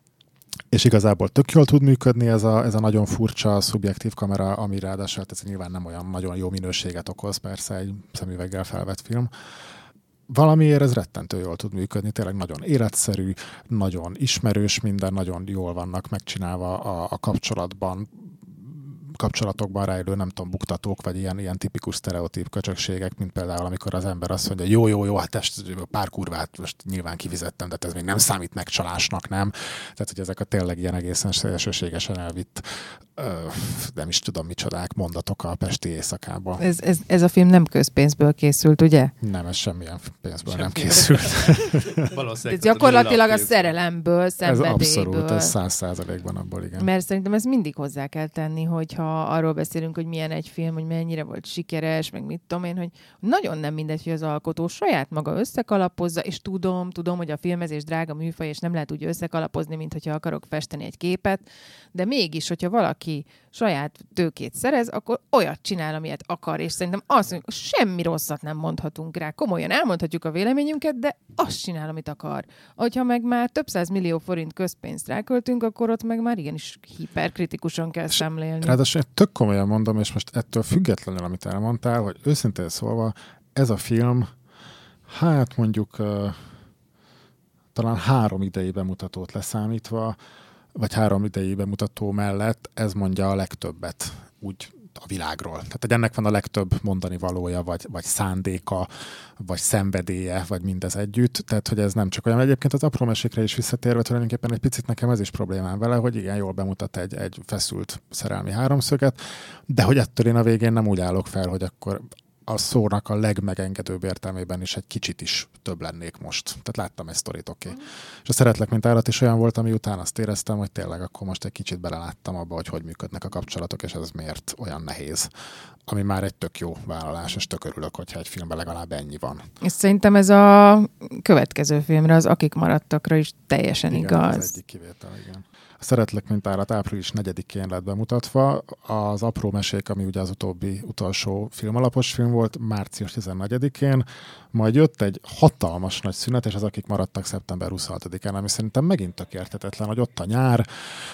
És igazából tök jól tud működni ez a, ez a nagyon furcsa, szubjektív kamera, ami ráadásul ez nyilván nem olyan nagyon jó minőséget okoz, persze egy szemüveggel felvett film. Valamiért ez rettentő jól tud működni, tényleg nagyon életszerű, nagyon ismerős minden, nagyon jól vannak megcsinálva a, a kapcsolatban, kapcsolatokban rejlő, nem tudom, buktatók, vagy ilyen, ilyen tipikus sztereotíp köcsökségek, mint például, amikor az ember azt mondja, jó, jó, jó, hát ezt pár kurvát most nyilván kifizettem, de ez még nem számít megcsalásnak, nem? Tehát, hogy ezek a tényleg ilyen egészen szélsőségesen elvitt, ö, nem is tudom micsodák, mondatok a pesti éjszakában. Ez, ez, ez a film nem közpénzből készült, ugye? Nem, ez semmilyen pénzből Semmi. nem készült. Ez gyakorlatilag a szerelemből, szenvedélyből. Ez abszolút, ez száz százalékban abból, igen. Mert szerintem ezt mindig hozzá kell tenni, hogyha arról beszélünk, hogy milyen egy film, hogy mennyire volt sikeres, meg mit tudom én, hogy nagyon nem mindegy, hogy az alkotó saját maga összekalapozza, és tudom, tudom, hogy a filmezés drága műfaj, és nem lehet úgy összekalapozni, mint hogyha akarok festeni egy képet, de mégis, hogyha valaki saját tőkét szerez, akkor olyat csinál, amilyet akar, és szerintem azt mondjuk, semmi rosszat nem mondhatunk rá. Komolyan elmondhatjuk a véleményünket, de azt csinál, amit akar. Hogyha meg már több száz millió forint közpénzt ráköltünk, akkor ott meg már igenis hiperkritikusan kell szemlélni. Ráadásul én tök komolyan mondom, és most ettől függetlenül, amit elmondtál, hogy őszintén szólva, ez a film, hát mondjuk uh, talán három idei bemutatót leszámítva, vagy három idei bemutató mellett ez mondja a legtöbbet úgy a világról. Tehát, hogy ennek van a legtöbb mondani valója, vagy, vagy szándéka, vagy szenvedélye, vagy mindez együtt. Tehát, hogy ez nem csak olyan. Egyébként az apró mesékre is visszatérve tulajdonképpen egy picit nekem ez is problémám vele, hogy igen, jól bemutat egy, egy feszült szerelmi háromszöget, de hogy ettől én a végén nem úgy állok fel, hogy akkor a szónak a legmegengedőbb értelmében is egy kicsit is több lennék most. Tehát láttam egy sztorit, oké. Okay. Mm. És a Szeretlek, mint állat is olyan volt, ami után azt éreztem, hogy tényleg akkor most egy kicsit beleláttam abba, hogy hogy működnek a kapcsolatok, és ez miért olyan nehéz. Ami már egy tök jó vállalás, és tök örülök, hogyha egy filmben legalább ennyi van. És szerintem ez a következő filmre, az Akik maradtakra is teljesen igen, igaz. Ez egyik kivétel, igen. Szeretlek, mint állat április negyedikén lett bemutatva. Az Apró mesék, ami ugye az utóbbi utolsó filmalapos film volt, március tizennegyedikén, majd jött egy hatalmas nagy szünet, és az akik maradtak szeptember huszonhatodikán, ami szerintem megint tök érthetetlen, hogy ott a nyár,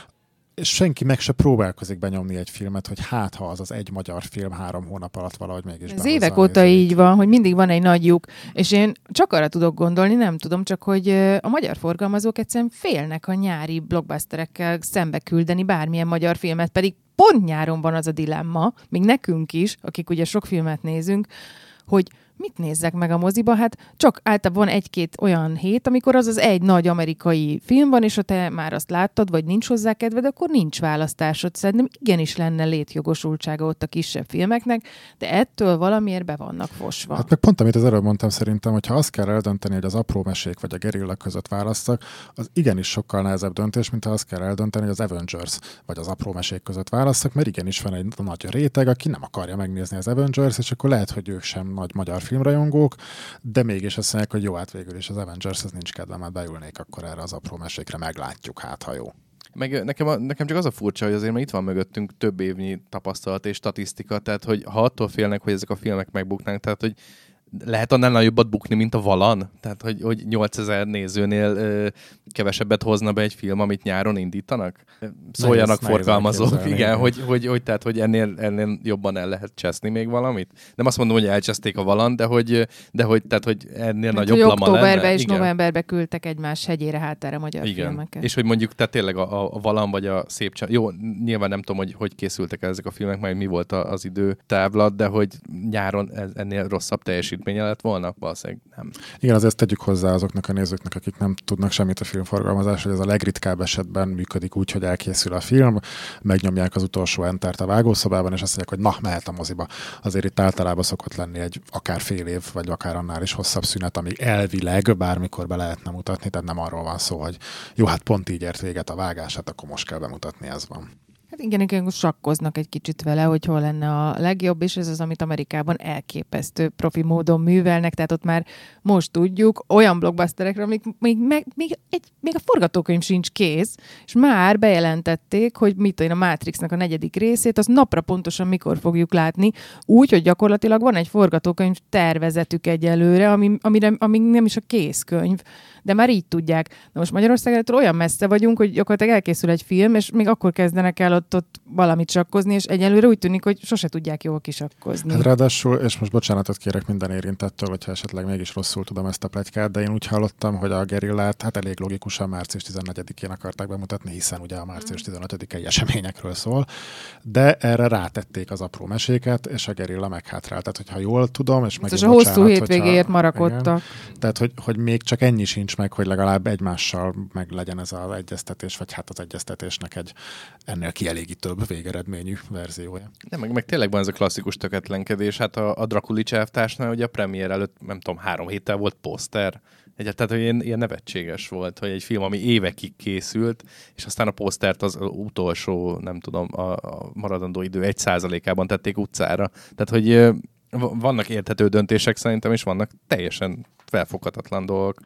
és senki meg se próbálkozik benyomni egy filmet, hogy hát ha az az egy magyar film három hónap alatt valahogy mégis Ez évek óta így van, hogy mindig van egy nagy lyuk, és én csak arra tudok gondolni, nem tudom, csak hogy a magyar forgalmazók egyszerűen félnek a nyári blockbusterekkel szembe küldeni bármilyen magyar filmet, pedig pont nyáron van az a dilemma, még nekünk is, akik ugye sok filmet nézünk, hogy mit nézzek meg a moziba? Hát csak általában van egy-két olyan hét, amikor az az egy nagy amerikai film van, és ha te már azt láttad, vagy nincs hozzá kedved, akkor nincs választásod. Szerintem igenis lenne létjogosultsága ott a kisebb filmeknek, de ettől valamiért be vannak fosva. Hát meg pont, amit az előbb mondtam, szerintem, hogy ha azt kell eldönteni, hogy az Apró mesék vagy a Gerilla között választak, az igenis sokkal nehezebb döntés, mint ha azt kell eldönteni, hogy az Avengers vagy az Apró mesék között választak, mert igenis van egy nagy réteg, aki nem akarja megnézni az Avengers, és akkor lehet, hogy ők sem nagy magyar filmrajongók, de mégis azt mondják, hogy jó, hát végül is az Avengers, ez nincs kedvem, hát beülnék akkor erre az Apró mesékre, meglátjuk, hát ha jó. Meg nekem, a, nekem csak az a furcsa, hogy azért már itt van mögöttünk több évnyi tapasztalat és statisztika, tehát hogy ha attól félnek, hogy ezek a filmek megbuknánk, tehát hogy lehet annál nagyobbat bukni, mint a Valan? Tehát, hogy, hogy nyolcezer nézőnél ö, kevesebbet hozna be egy film, amit nyáron indítanak? Szóljanak nehéz, forgalmazók, nehéz igen, hogy, hogy, hogy, tehát, hogy ennél, ennél jobban el lehet cseszni még valamit. Nem azt mondom, hogy elcseszték a Valan, de hogy, de hogy, tehát, hogy ennél hát, nagyobb lama lenne. Októberben és novemberben küldtek egymás hegyére hátára magyar igen. filmeket. És hogy mondjuk, tehát tényleg a, a Valan vagy a Szép Csend, jó, nyilván nem tudom, hogy hogy készültek ezek a filmek, majd mi volt az időtávlat, de hogy nyáron ennél rosszabb teljesítmény lett volna? Valószínűleg nem. Igen, azért tegyük hozzá azoknak a nézőknek, akik nem tudnak semmit a filmforgalmazás, hogy ez a legritkább esetben működik úgy, hogy elkészül a film, megnyomják az utolsó entert a vágószobában, és azt mondják, hogy na, mehet a moziba. Azért itt általában szokott lenni egy akár fél év, vagy akár annál is hosszabb szünet, amíg elvileg bármikor be lehetne mutatni, tehát nem arról van szó, hogy jó, hát pont így ért véget a vágás, hát akkor most kell bemutatni, ez van. Hát igen, igen, sakkoznak egy kicsit vele, hogy hol lenne a legjobb, és ez az, amit Amerikában elképesztő profi módon művelnek, tehát ott már most tudjuk olyan blockbusterekről, még, még, még, még, egy, még a forgatókönyv sincs kész, és már bejelentették, hogy mit olyan a Matrixnak a negyedik részét, az napra pontosan mikor fogjuk látni, úgy, hogy gyakorlatilag van egy forgatókönyv tervezetük egyelőre, ami, amire, ami nem is a készkönyv, de már így tudják. Na most Magyarországon olyan messze vagyunk, hogy gyakorlatilag elkészül egy film, és még akkor kezdenek el ott, ott valamit sakkozni, és egyelőre úgy tűnik, hogy sose tudják jól kisakkozni. Hát ráadásul, és most bocsánatot kérek minden érintettől, hogyha esetleg mégis rosszul tudom ezt a pletykát, de én úgy hallottam, hogy a Gerillát hát elég logikusan március tizennegyedikén akarták bemutatni, hiszen ugye a március tizenötödikei eseményekről szól, de erre rátették az Apró meséket, és a Gerilla meghátrált. Tehát, hogyha jól tudom, és meg a hosszú hétvégéért marakodtak. Tehát, hogy, hogy még csak ennyi sincs meg, hogy legalább egymással meg legyen ez az egyeztetés, vagy hát az egyeztetésnek egy ennél kielégítőbb végeredményű verziója. De meg, meg tényleg van ez a klasszikus töketlenkedés. Hát a, a Drakulics elvtársnál ugye a premier előtt, nem tudom, három héttel volt poszter. Egyáltalán, hogy ilyen, ilyen nevetséges volt, hogy egy film, ami évekig készült, és aztán a posztert az utolsó, nem tudom, a, a maradandó idő egy százalékában tették utcára. Tehát, hogy vannak érthető döntések szerintem, és vannak teljesen felfoghatatlan dolgok.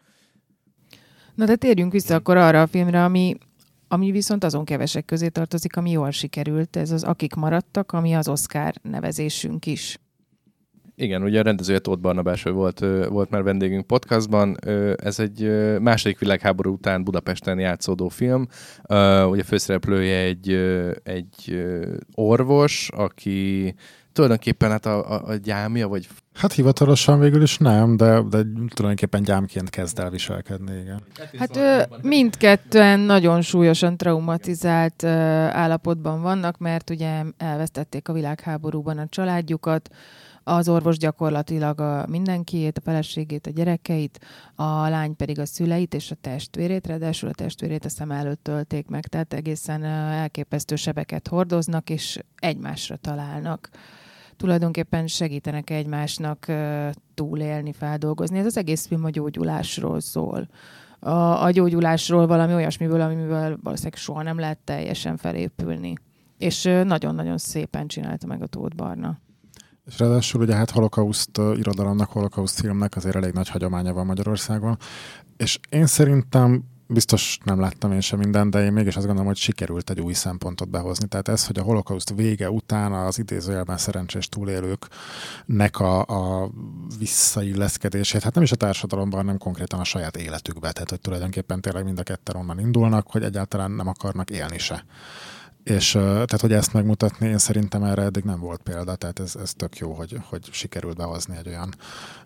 Na de térjünk vissza akkor arra a filmre, ami, ami viszont azon kevesek közé tartozik, ami jól sikerült. Ez az Akik maradtak, ami az Oscar nevezésünk is. Igen, ugye a rendezője Tóth Barnabás volt, volt már vendégünk podcastban. Ez egy második világháború után Budapesten játszódó film. Ugye főszereplője egy, egy orvos, aki tulajdonképpen hát a, a, a gyámja, vagy... Hát hivatalosan végül is nem, de, de tulajdonképpen gyámként kezd el viselkedni, igen. Hát ö, mindketten nagyon súlyosan traumatizált ö, állapotban vannak, mert ugye elvesztették a világháborúban a családjukat, az orvos gyakorlatilag a mindenkiét, a feleségét, a gyerekeit, a lány pedig a szüleit és a testvérét, ráadásul a testvérét a szem előtt tölték meg, tehát egészen elképesztő sebeket hordoznak, és egymásra találnak. Tulajdonképpen segítenek egymásnak túlélni, feldolgozni. Ez az egész film a gyógyulásról szól. A, a gyógyulásról valami olyasmiből, amivel valószínűleg soha nem lehet teljesen felépülni. És nagyon-nagyon szépen csinálta meg a Tóth Barna. És ráadásul ugye hát holokauszt irodalomnak, holokauszt filmnek azért elég nagy hagyománya van Magyarországon, és én szerintem biztos nem láttam én sem mindent, de én mégis azt gondolom, hogy sikerült egy új szempontot behozni. Tehát ez, hogy a holokauszt vége után az idézőjelben szerencsés túlélőknek a, a visszailleszkedését, hát nem is a társadalomban, hanem konkrétan a saját életükbe. Tehát, hogy tulajdonképpen tényleg mind a ketten onnan indulnak, hogy egyáltalán nem akarnak élni se. És tehát, hogy ezt megmutatni, én szerintem erre eddig nem volt példa, tehát ez, ez tök jó, hogy, hogy sikerült behozni egy olyan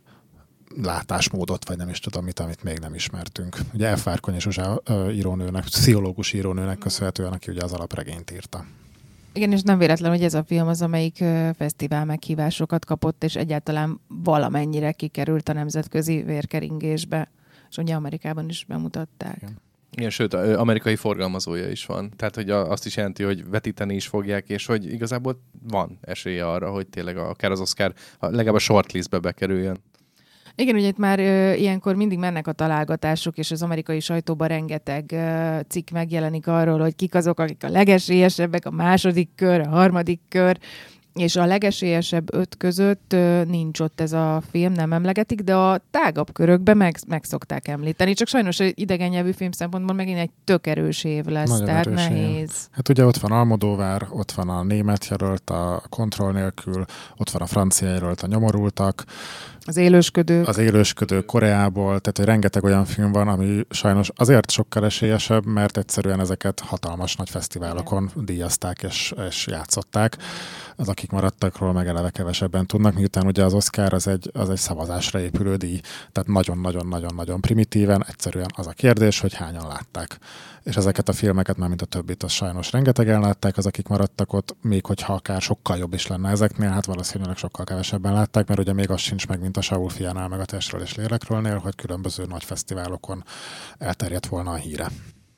látásmódot, vagy nem is tudom mit, amit még nem ismertünk. Ugye F. Várkonyi Zsuzsa írónőnek, pszichológus írónőnek köszönhetően, aki ugye az alapregényt írta. Igen, és nem véletlen, hogy ez a film az, amelyik fesztivál meghívásokat kapott, és egyáltalán valamennyire kikerült a nemzetközi vérkeringésbe, és ugye Amerikában is bemutatták. Igen. Igen, sőt, amerikai forgalmazója is van. Tehát, hogy azt is jelenti, hogy vetíteni is fogják, és hogy igazából van esélye arra, hogy tényleg akár az Oscar legalább a shortlistbe bekerüljön. Igen, ugye itt már ö, ilyenkor mindig mennek a találgatások, és az amerikai sajtóban rengeteg ö, cikk megjelenik arról, hogy kik azok, akik a legesélyesebbek, a második kör, a harmadik kör, és a legesélyesebb öt között ö, nincs ott ez a film, nem emlegetik, de a tágabb körökben meg, meg szokták említeni. Csak sajnos egy idegen nyelvű film szempontból megint egy tök erős év lesz, nagyon tehát nehéz. Év. Hát ugye ott van Almodóvár, ott van a német jelölt a Kontroll nélkül, ott van a francia jelölt a Nyomorultak, az élősködők. Az élősködők Koreából, tehát hogy rengeteg olyan film van, ami sajnos azért sokkal esélyesebb, mert egyszerűen ezeket hatalmas nagy fesztiválokon díjazták és, és játszották. Az, akik maradtakról meg eleve kevesebben tudnak, miután ugye az Oscar az egy, az egy szavazásra épülő díj, tehát nagyon-nagyon-nagyon-nagyon primitíven, egyszerűen az a kérdés, hogy hányan látták. És ezeket a filmeket, már mint a többit, az sajnos rengetegen látták, az, akik maradtak ott, még hogyha akár sokkal jobb is lenne ezeknél, hát valószínűleg sokkal kevesebben látták, mert ugye még az sincs meg, mint a Saul fiánál, meg a Testről és Lélekről-nél, hogy különböző nagy fesztiválokon elterjedt volna a híre.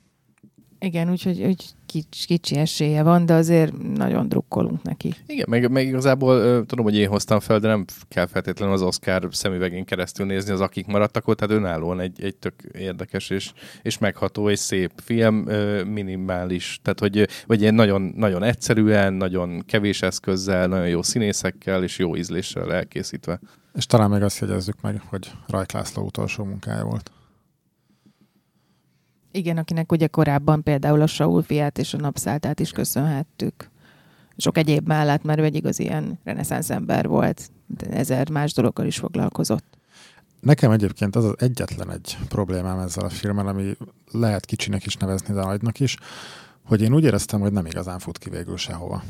Igen, úgyhogy úgy kicsi, kicsi esélye van, de azért nagyon drukkolunk neki. Igen, meg, meg igazából uh, tudom, hogy én hoztam fel, de nem kell feltétlenül az Oscar szemüvegén keresztül nézni az, akik maradtak ott, tehát önállóan egy, egy tök érdekes és, és megható és szép film, uh, minimális, tehát hogy vagy ilyen nagyon, nagyon egyszerűen, nagyon kevés eszközzel, nagyon jó színészekkel és jó ízléssel elkészítve. És talán meg azt jegyezzük meg, hogy Rajk László utolsó munkája volt. Igen, akinek ugye korábban például a Saul fiát és a Napszálltát is köszönhettük. Sok egyéb mellett, mert ő egy igaz ilyen reneszánsz ember volt, de ezer más dologgal is foglalkozott. Nekem egyébként az az egyetlen egy problémám ezzel a filmmel, ami lehet kicsinek is nevezni, de nagynak is, hogy én úgy éreztem, hogy nem igazán fut ki végül sehova.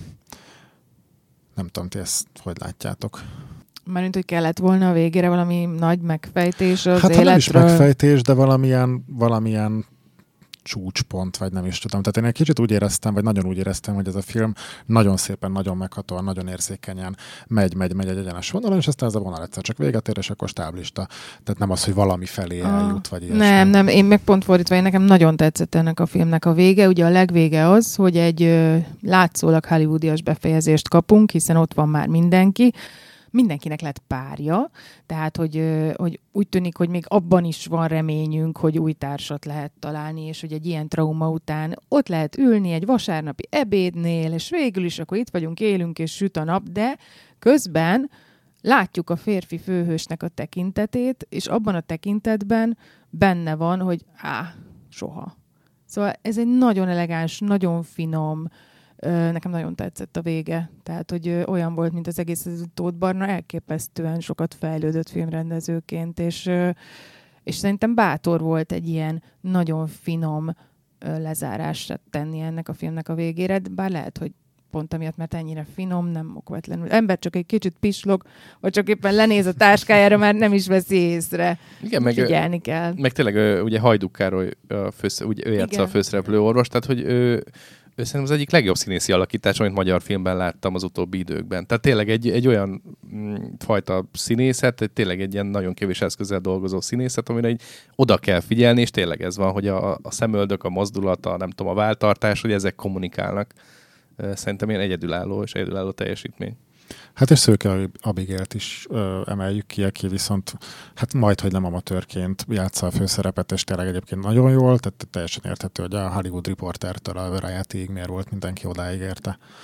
Nem tudom, ti ezt hogy látjátok? Mármint, hogy kellett volna a végére valami nagy megfejtés az hát, életről. Hát nem is megfejtés, de valamilyen, valamilyen csúcspont, vagy nem is tudom. Tehát én egy kicsit úgy éreztem, vagy nagyon úgy éreztem, hogy ez a film nagyon szépen, nagyon meghatóan, nagyon érzékenyen megy, megy, megy egy egyenes vonalon, és aztán ez a vonal egyszer csak véget ér, és akkor stáblista. Tehát nem az, hogy valami felé ah, eljut, vagy ilyesmi. Nem, nem, én meg pont fordítva, én nekem nagyon tetszett ennek a filmnek a vége. Ugye a legvége az, hogy egy ö, látszólag hollywoodias befejezést kapunk, hiszen ott van már mindenki. Mindenkinek lett párja, tehát hogy, hogy úgy tűnik, hogy még abban is van reményünk, hogy új társat lehet találni, és hogy egy ilyen trauma után ott lehet ülni egy vasárnapi ebédnél, és végül is akkor itt vagyunk, élünk, és süt a nap, de közben látjuk a férfi főhősnek a tekintetét, és abban a tekintetben benne van, hogy á, soha. Szóval ez egy nagyon elegáns, nagyon finom, nekem nagyon tetszett a vége. Tehát, hogy olyan volt, mint az egész Tóth Barna, elképesztően sokat fejlődött filmrendezőként, és, és szerintem bátor volt egy ilyen nagyon finom lezárást tenni ennek a filmnek a végére, bár lehet, hogy pont amiatt, mert ennyire finom, nem okvetlenül. Ember csak egy kicsit pislog, vagy csak éppen lenéz a táskájára, már nem is veszi észre. Igen, meg, figyelni kell. Meg tényleg ugye Hajduk Károly, a fősz, ugye ő játsza a főszereplő orvos, tehát hogy ő, ő szerintem az egyik legjobb színészi alakítás, amit magyar filmben láttam az utóbbi időkben. Tehát tényleg egy, egy olyan mm, fajta színészet, egy, tényleg egy ilyen nagyon kevés eszközzel dolgozó színészet, amire egy oda kell figyelni, és tényleg ez van, hogy a, a szemöldök, a mozdulata, nem tudom, a váltartás, hogy ezek kommunikálnak. Szerintem ilyen egyedülálló és egyedülálló teljesítmény. Hát és Szőke Abigélt is ö, emeljük ki, aki viszont hát majd, hogy nem amatőrként játsza a főszerepet, és tényleg egyébként nagyon jól, tehát teljesen érthető, hogy a Hollywood Reportertől a Variety-ig miért volt mindenki odáig érte.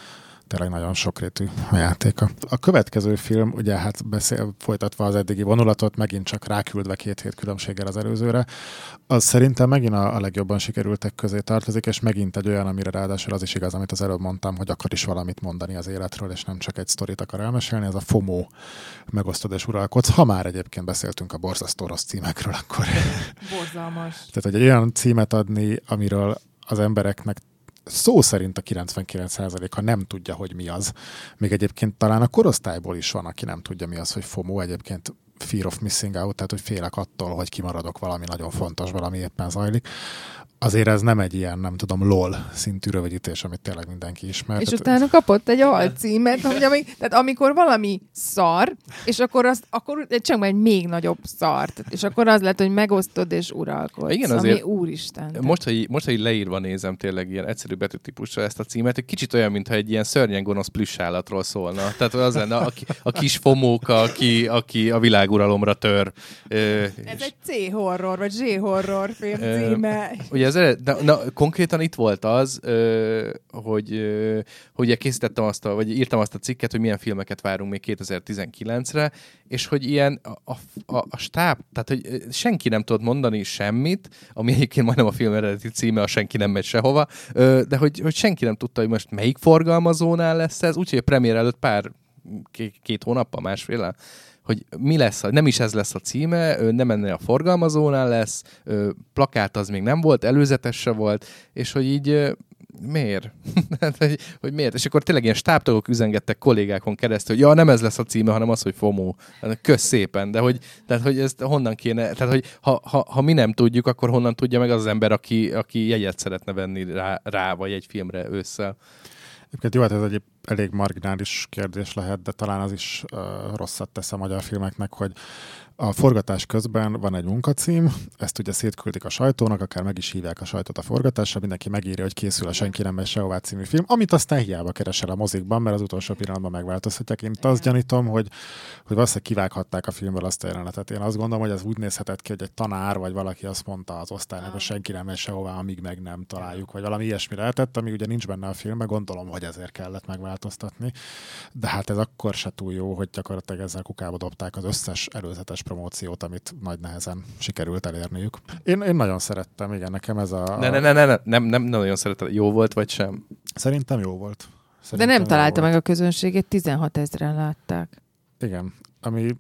tényleg nagyon sokrétű a játéka. A következő film, ugye hát beszél, folytatva az eddigi vonulatot, megint csak ráküldve két hét különbséggel az előzőre, az szerintem megint a, a legjobban sikerültek közé tartozik, és megint egy olyan, amire ráadásul az is igaz, amit az előbb mondtam, hogy akar is valamit mondani az életről, és nem csak egy sztorit akar elmesélni, ez a FOMO, megosztod és uralkodsz. Ha már egyébként beszéltünk a borzasztó rossz címekről, akkor... Borzalmas. Tehát, hogy egy olyan címet adni, amiről az embereknek szó szerint a kilencvenkilenc százaléka nem tudja, hogy mi az. Még egyébként talán a korosztályból is van, aki nem tudja, mi az, hogy FOMO, egyébként Fear of Missing Out, tehát hogy félek attól, hogy kimaradok valami nagyon fontos, valami éppen zajlik. Azért ez nem egy ilyen, nem tudom, LOL szintű rövidítés, amit tényleg mindenki ismer. És tehát, utána kapott egy alcímet, hogy amik, tehát amikor valami szar, és akkor, azt, akkor csak egy még nagyobb szart, és akkor az lett, hogy megosztod és uralkodsz, igen, azért ami úristen. Most hogy, most, hogy leírva nézem tényleg ilyen egyszerű betűtípusra ezt a címet, egy kicsit olyan, mintha egy ilyen szörnyen gonosz plüssállatról szólna. Tehát az lenne a, a kis fomóka, aki, aki a világuralomra tör. Ez egy C-horror, vagy Z-horror film címe. Ugye az ered, na, na, konkrétan itt volt az, ö, hogy, ö, hogy készítettem azt a, vagy írtam azt a cikket, hogy milyen filmeket várunk még kétezer-tizenkilencre, és hogy ilyen a, a, a stáb, tehát hogy senki nem tudott mondani semmit, ami egyébként majdnem a film eredeti címe, a senki nem megy sehova, ö, de hogy, hogy senki nem tudta, hogy most melyik forgalmazónál lesz ez, úgyhogy a premier előtt pár, két, két hónappal, másfél, hogy mi lesz, nem is ez lesz a címe, nem ennél a forgalmazónál lesz, plakát az még nem volt, előzetes se volt, és hogy így miért? hogy, hogy miért? És akkor tényleg ilyen stábtagok üzengettek kollégákon keresztül, hogy ja, nem ez lesz a címe, hanem az, hogy FOMO. Kösz szépen, de hogy, tehát, hogy ezt honnan kéne, tehát hogy ha, ha, ha mi nem tudjuk, akkor honnan tudja meg az, az ember, aki, aki jegyet szeretne venni rá, rá vagy egy filmre ősszel. Egyébként jó, hát ez egy elég marginális kérdés lehet, de talán az is uh, rosszat tesz a magyar filmeknek, hogy a forgatás közben van egy munkacím, ezt ugye szétküldik a sajtónak, akár meg is hívják a sajtót a forgatásra, mindenki megírja, hogy készül a Senki nem megy sehová című film, amit aztán hiába keresel a mozikban, mert az utolsó pillanatban megváltoztatják. Én azt gyanítom, hogy, hogy valószínűleg kivághatták a filmből azt a jelenetet. Én azt gondolom, hogy ez úgy nézhetett ki, hogy egy tanár vagy valaki azt mondta az osztálynak, hogy senki nem megy sehová, amíg meg nem találjuk, vagy valami ilyesmi lehetett, ami ugye nincs benne a filmben, gondolom, hogy ezért kellett megváltoztatni. De hát ez akkor se túl jó, hogy gyakorlatilag ezzel kukába dobták az összes előzetes promóciót, amit nagy nehezen sikerült elérniük. Én, én nagyon szerettem, igen, nekem ez a... Ne, ne, ne, ne, ne nem, nem nagyon szerettem. Jó volt, vagy sem? Szerintem jó volt. Szerintem de nem találta volt. meg a közönségét, tizenhat ezren látták. Igen, ami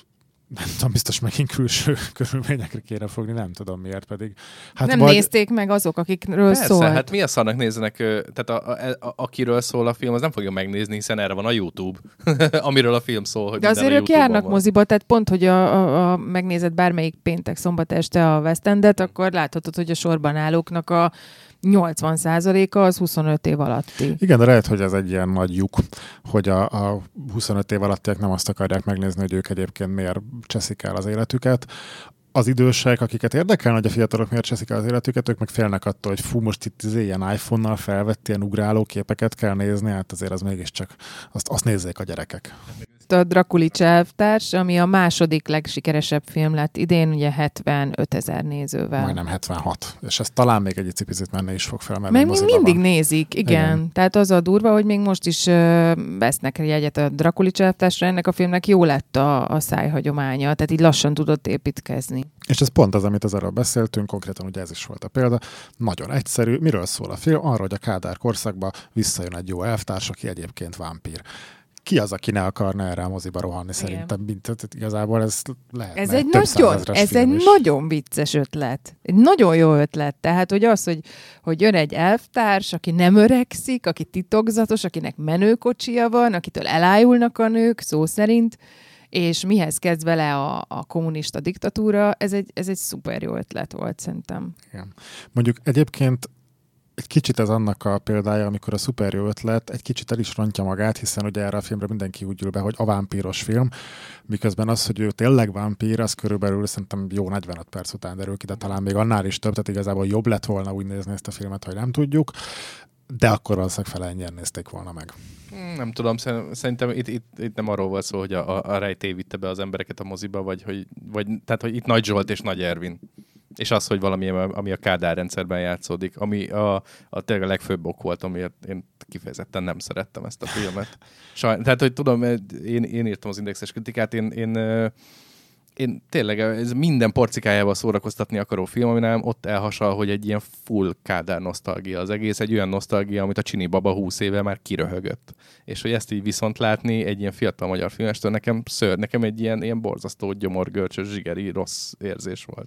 nem tudom, biztos megint külső körülményekre kéne fogni, nem tudom miért pedig. Hát nem vagy... nézték meg azok, akikről Persze, szólt. hát mi a szarnak nézzenek, tehát a, a, a, akiről szól a film, az nem fogja megnézni, hiszen erre van a YouTube, amiről a film szól. Hogy de azért ők járnak van. Moziba, tehát pont, hogy a, a, a megnézed bármelyik péntek, szombat este a West Endet, akkor láthatod, hogy a sorban állóknak a nyolcvan százaléka az huszonöt év alatti. Igen, de lehet, hogy ez egy ilyen nagy lyuk, hogy a, a huszonöt év alattiak nem azt akarják megnézni, hogy ők egyébként miért cseszik el az életüket. Az idősek, akiket érdekel, hogy a fiatalok miért cseszik el az életüket, ők meg félnek attól, hogy fú, most itt ilyen iPhone-nal felvett ilyen ugráló képeket kell nézni, hát azért az mégiscsak, azt, azt nézzék a gyerekek. A Drakulics elvtárs, ami a második legsikeresebb film lett idén, ugye hetvenöt ezer nézővel. Majdnem hetvenhat. És ez talán még egy picit menni is fog felmenni. Meg még mindig van. Nézik, igen. igen. Tehát az a durva, hogy még most is uh, vesznek jegyet a Drakulics elvtársra, ennek a filmnek jó lett a, a szájhagyománya, tehát így lassan tudott építkezni. És ez pont az, amit az arról beszéltünk, konkrétan ugye ez is volt a példa. Nagyon egyszerű. Miről szól a film? Arról, hogy a Kádár korszakba visszajön egy jó elvtárs, aki egyébként vámpír. Ki az, aki ne akarna erre a moziba rohanni? Igen. Szerintem mint, igazából ez lehet. Ez egy, nagyon, ez egy nagyon vicces ötlet. Egy nagyon jó ötlet. Tehát, hogy az, hogy, hogy jön egy elvtárs, aki nem öregszik, aki titokzatos, akinek menőkocsia van, akitől elájulnak a nők, szó szerint, és mihez kezd vele a, a kommunista diktatúra, ez egy, ez egy szuper jó ötlet volt szerintem. Igen. Mondjuk egyébként egy kicsit ez annak a példája, amikor a szuper jó ötlet egy kicsit el is rontja magát, hiszen ugye erre a filmre mindenki úgy ül be, hogy a vámpíros film, miközben az, hogy ő tényleg vámpír, az körülbelül szerintem jó negyvenöt perc után derül ki, de talán még annál is több, tehát igazából jobb lett volna úgy nézni ezt a filmet, hogy nem tudjuk, de akkor valószínűleg fele ennyien nézték volna meg. Nem tudom, szerintem itt, itt, itt nem arról volt szó, hogy a, a rejtély vitte be az embereket a moziba, vagy hogy, vagy, tehát, hogy itt Nagy Zsolt és Nagy Ervin. És az, hogy valami, ami a Kádár rendszerben játszódik, ami a, a tényleg a legfőbb ok volt, amiért én kifejezetten nem szerettem ezt a filmet. Saj, tehát, hogy tudom, én, én írtam az Indexes kritikát, én, én, én tényleg ez minden porcikájával szórakoztatni akaró film, ami nem ott elhasal, hogy egy ilyen full Kádár nosztalgia az egész, egy olyan nosztalgia, amit a Csini Baba húsz éve már kiröhögött. És hogy ezt így viszont látni egy ilyen fiatal magyar filmestől, nekem ször, nekem egy ilyen, ilyen borzasztó, gyomorgörcsös, zsigeri, rossz érzés volt.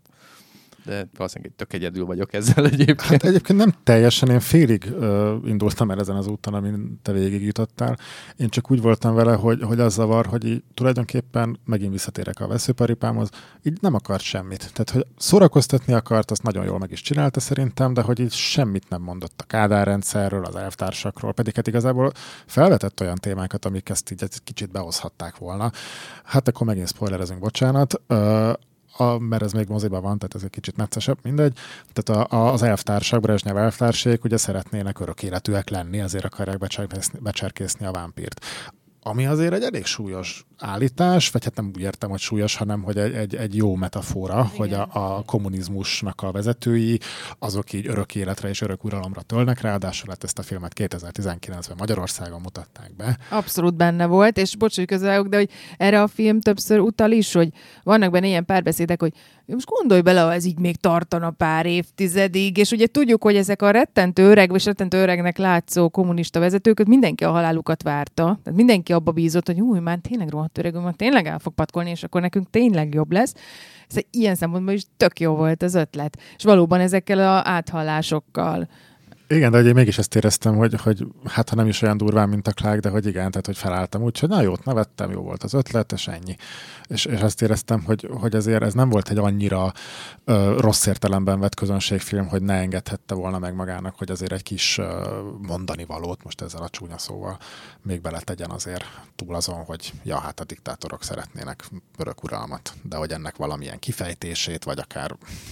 De valószínűleg tök egyedül vagyok ezzel egyébként. Hát egyébként nem teljesen, én félig uh, indultam el ezen az úton, amin te végig jutottál. Én csak úgy voltam vele, hogy, hogy az zavar, hogy így, tulajdonképpen megint visszatérek a veszőparipámhoz, így nem akart semmit. Tehát, hogy szórakoztatni akart, azt nagyon jól meg is csinálta szerintem, de hogy így semmit nem mondott a Kádár rendszerről, az elvtársakról, pedig hát igazából felvetett olyan témákat, amik ezt így egy kicsit behozhatták volna. Hát akkor megint spoilerezünk, bocsánat. Uh, A, mert ez még moziban van, tehát ez egy kicsit neccesebb, mindegy. Tehát a, a, az elvtársak, Brezsnyev elvtársék ugye szeretnének örök életűek lenni, azért akarják becserkészni, becserkészni a vámpírt. Ami azért egy elég súlyos állítás, vagy hát nem úgy értem, hogy súlyos, hanem hogy egy, egy, egy jó metafora, igen, hogy a, a kommunizmusnak a vezetői, azok így örök életre és örök uralomra tölnek, ráadásul hát ezt a filmet kétezer-tizenkilencben Magyarországon mutatták be. Abszolút benne volt, és bocs, hogy közelök, de hogy erre a film többször utal is, hogy vannak benne ilyen párbeszédek, hogy most gondolj bele, ha ez így még tartana pár évtizedig, és ugye tudjuk, hogy ezek a rettentő öreg, vagy rettentő öregnek látszó kommunista vezetőket mindenki a halálukat várta, tehát mindenki abba bízott, hogy új, már tényleg rohadt öregünk, már tényleg el fog patkolni, és akkor nekünk tényleg jobb lesz. Ez ilyen szempontból is tök jó volt az ötlet. És valóban ezekkel az áthallásokkal. Igen, de ugye mégis ezt éreztem, hogy, hogy hát ha nem is olyan durván, mint a Clark, de hogy igen, tehát hogy felálltam úgy, hogy na jót nevettem, jó volt az ötlet, és ennyi. És, és azt éreztem, hogy, hogy azért ez nem volt egy annyira ö, rossz értelemben vett közönségfilm, hogy ne engedhette volna meg magának, hogy azért egy kis ö, mondani valót, most ezzel a csúnya szóval még beletegyen azért túl azon, hogy ja, hát a diktátorok szeretnének örök uralmat, de hogy ennek valamilyen kifejtését, vagy akár...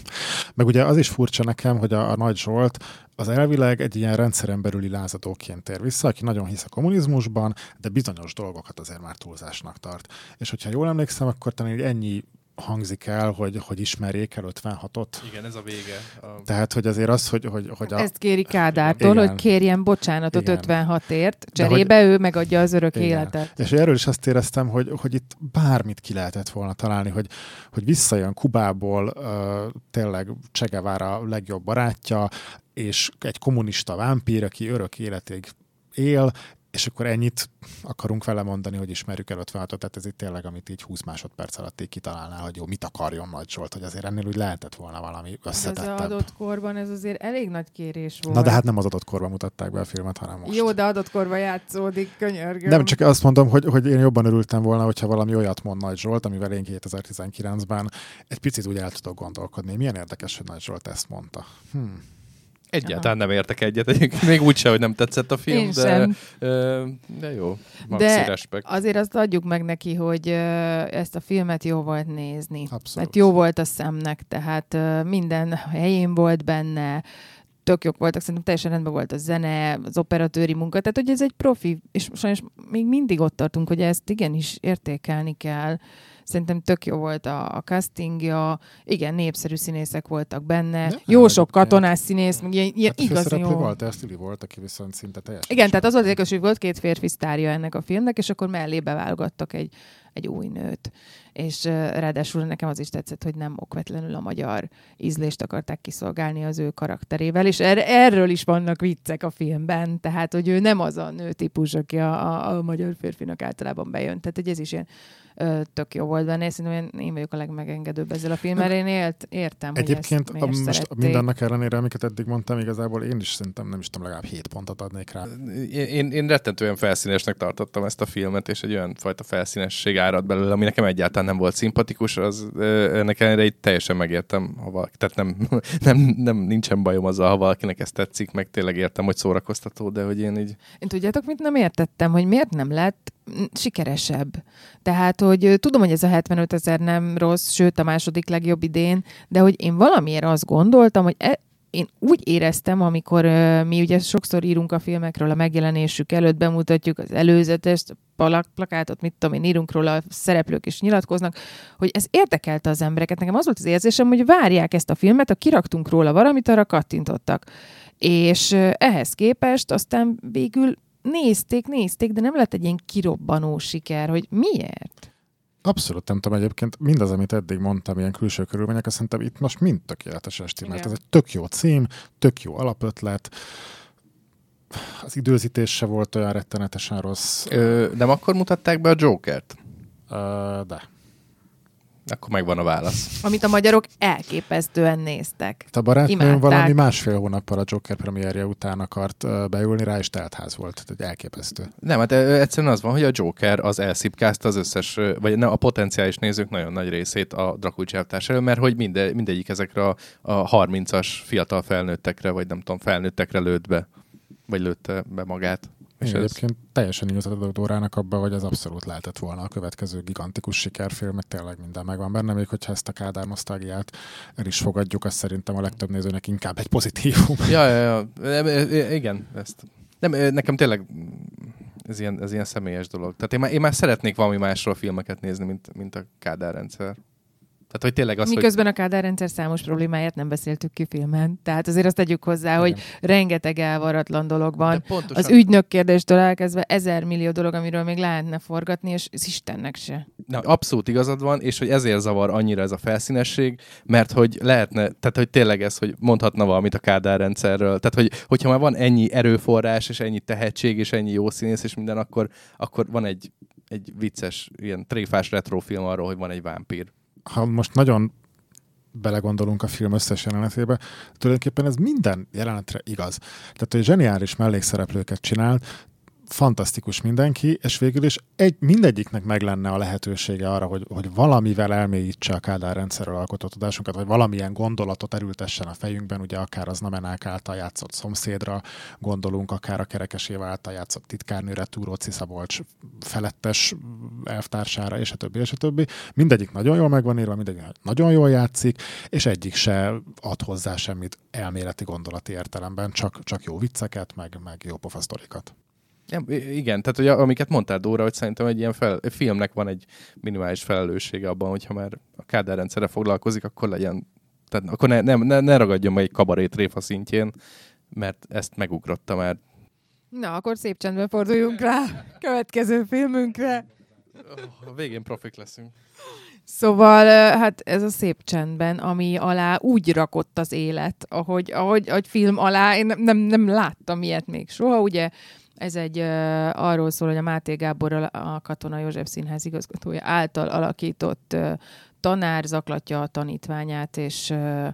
Meg ugye az is furcsa nekem, hogy a, a Nagy Zsolt az elvileg egy ilyen rendszeren belüli lázadóként tér vissza, aki nagyon hisz a kommunizmusban, de bizonyos dolgokat azért már túlzásnak tart. És hogyha jól emlékszem, akkor talán ennyi hangzik el, hogy, hogy ismerjék el ötvenhatot. Igen, ez a vége. A... Tehát, hogy azért az, hogy... hogy, hogy a... Ezt kéri Kádártól, igen, hogy kérjen bocsánatot igen. ötvenhatért, cserébe hogy... ő megadja az örök igen. életet. És erről is azt éreztem, hogy, hogy itt bármit ki lehetett volna találni, hogy, hogy visszajön Kubából, uh, tényleg Che Guevara a legjobb barátja, és egy kommunista vámpír, aki örök életig él, és akkor ennyit akarunk vele mondani, hogy ismerjük el ötvenhatot, tehát ez itt tényleg, amit így húsz másodperc alatt így kitalálná, hogy jó, mit akarjon Nagy Zsolt, hogy azért ennél úgy lehetett volna valami összetettebb. Az adott korban ez azért elég nagy kérés volt. Na de hát nem az adott korban mutatták be a filmet, hanem most. Jó, de adott korban játszódik, könyörgöm. Nem, csak azt mondom, hogy, hogy én jobban örültem volna, hogyha valami olyat mond Nagy Zsolt, amivel én kétezer-tizenkilencben egy picit úgy el tudok gondolkodni. Milyen érdekes, hogy Nagy Zsolt ezt mondta. Hmm. Egyáltalán nem értek egyet, egyébként még úgyse, hogy nem tetszett a film, Én de, sem. de jó, maxi de respekt. Azért azt adjuk meg neki, hogy ezt a filmet jó volt nézni. Abszolút. Mert jó volt a szemnek, tehát minden helyén volt benne, tök jók voltak, szerintem teljesen rendben volt a zene, az operatőri munka, tehát hogy ez egy profi, és sajnos még mindig ott tartunk, hogy ezt igenis értékelni kell. Szerintem tök jó volt a, a castingja, igen, népszerű színészek voltak benne, de jó sok katonás színész, meg ilyen, ilyen hát igazi jó. Walter Stili volt, aki viszont szinte teljesen... Igen, tehát az volt érdekes, hogy volt két férfi sztárja ennek a filmnek, és akkor mellé beválogattak egy, egy új nőt. És uh, ráadásul nekem az is tetszett, hogy nem okvetlenül a magyar ízlést akarták kiszolgálni az ő karakterével, és er- erről is vannak viccek a filmben, tehát hogy ő nem az a nő típus, aki a, a, a magyar férfinak általában bejön. Tehát hogy ez is ilyen ö, tök jó volt benne, és szerintem én vagyok a legmegengedőbb ezzel a filmmel, én élt, értem, egyébként hogy ezt miért most szerették. mindennek ellenére, amiket eddig mondtam, igazából én is szerintem nem is tudom, legalább hét pontot adnék rá. Én, én, én rettentően felszínesnek tartottam ezt a filmet, és egy olyan fajta felszínesség árad belőle, ami nekem egyáltalán nem volt szimpatikus, az ennek ellenére így teljesen megértem, ha valaki, tehát nem, nem, nem, nincsen bajom azzal, ha valakinek ez tetszik, meg tényleg értem, hogy szórakoztató, de hogy én így... Én tudjátok, mit nem értettem, hogy miért nem lett sikeresebb. Tehát, hogy tudom, hogy ez a hetvenöt ezer nem rossz, sőt a második legjobb idén, de hogy én valamiért azt gondoltam, hogy e- én úgy éreztem, amikor uh, mi ugye sokszor írunk a filmekről, a megjelenésük előtt bemutatjuk az előzetest, plak- plakátot, mit tudom én, írunk róla, a szereplők is nyilatkoznak, hogy ez érdekelte az embereket. Nekem az volt az érzésem, hogy várják ezt a filmet, ha kiraktunk róla valamit, arra kattintottak. És uh, ehhez képest aztán végül nézték, nézték, de nem lett egy ilyen kirobbanó siker, hogy miért? Abszolút nem tudom egyébként, mindaz, amit eddig mondtam, ilyen külső körülmények, azt szerintem itt most mind tökéletesen stimmelt. Ez egy tök jó cím, tök jó alapötlet, az időzítés se volt olyan rettenetesen rossz. Ö, nem akkor mutatták be a Jokert? Ö, de. Akkor megvan a válasz. Amit a magyarok elképesztően néztek. A barátnőm Imádták. valami másfél hónappal a Joker premierje után akart uh, beülni rá, és teltház volt. Tehát egy elképesztő. Nem, hát ö, egyszerűen az van, hogy a Joker az elszipkázta az összes, ö, vagy nem, a potenciális nézők nagyon nagy részét a Dracula elvtárs elől, mert hogy minde, mindegyik ezekre a, a harmincas fiatal felnőttekre, vagy nem tudom, felnőttekre lőtt be, vagy lőtte be magát. És Én ez... egyébként teljesen igazat adok Dórának abban, hogy ez abszolút lehetett volna a következő gigantikus sikerfilm, mert tényleg minden megvan benne, még hogyha ezt a Kádár nosztalgiát el is fogadjuk, azt szerintem a legtöbb nézőnek inkább egy pozitívum. Ja, ja, ja. Igen, ezt. Nem, nekem tényleg ez ilyen, ez ilyen személyes dolog. Tehát én már, én már szeretnék valami másról filmeket nézni, mint, mint a Kádár rendszer. Tehát, hogy tényleg az, Miközben hogy... a Kádár rendszer számos problémáját nem beszéltük ki filmen. Tehát azért azt tegyük hozzá, Igen. hogy rengeteg elvaratlan dolog van. pontosan... Az ügynök kérdéstől elkezdve ezer millió dolog, amiről még lehetne forgatni, és ez Istennek se. Na, abszolút igazad van, és hogy ezért zavar annyira ez a felszínesség, mert hogy lehetne, tehát hogy tényleg ez, hogy mondhatna valamit a Kádár rendszerről. Tehát, hogy, hogyha már van ennyi erőforrás, és ennyi tehetség, és ennyi jó színész, és minden, akkor, akkor van egy, egy vicces, ilyen tréfás retrofilm arról, hogy van egy vámpír. Ha most nagyon belegondolunk a film összes jelenetébe, tulajdonképpen ez minden jelenetre igaz. Tehát, hogy zseniális mellékszereplőket csinál, fantasztikus mindenki, és végül is egy, mindegyiknek meg lenne a lehetősége arra, hogy, hogy valamivel elmélyítse a Kádár rendszerről alkotott tudásunkat, vagy valamilyen gondolatot erültessen a fejünkben, ugye akár az Namenák által játszott szomszédra gondolunk, akár a Kerekes Éva által játszott titkárnőre, Túróczi Szabolcs felettes elvtársára, és a többi, és a többi. Mindegyik nagyon jól meg van írva, mindegyik nagyon jól játszik, és egyik se ad hozzá semmit elméleti gondolati értelemben, csak, csak jó vicceket, meg, meg jó pofasztorikat. Ja, igen, tehát hogy amiket mondtál, Dóra, hogy szerintem egy ilyen fel, egy filmnek van egy minimális felelőssége abban, hogyha már a Kádár rendszerre foglalkozik, akkor legyen, tehát akkor ne, ne, ne, ne ragadjon meg egy kabarét tréfa szintjén, mert ezt megugrotta már. Na, akkor szép csendben forduljunk rá következő filmünkre. A végén profik leszünk. Szóval, hát ez a szép csendben, ami alá úgy rakott az élet, ahogy, ahogy, ahogy film alá, én nem, nem, nem láttam ilyet még soha, ugye. Ez egy uh, arról szól, hogy a Máté Gábor, a Katona József Színház igazgatója által alakított uh, tanár zaklatja a tanítványát, és uh,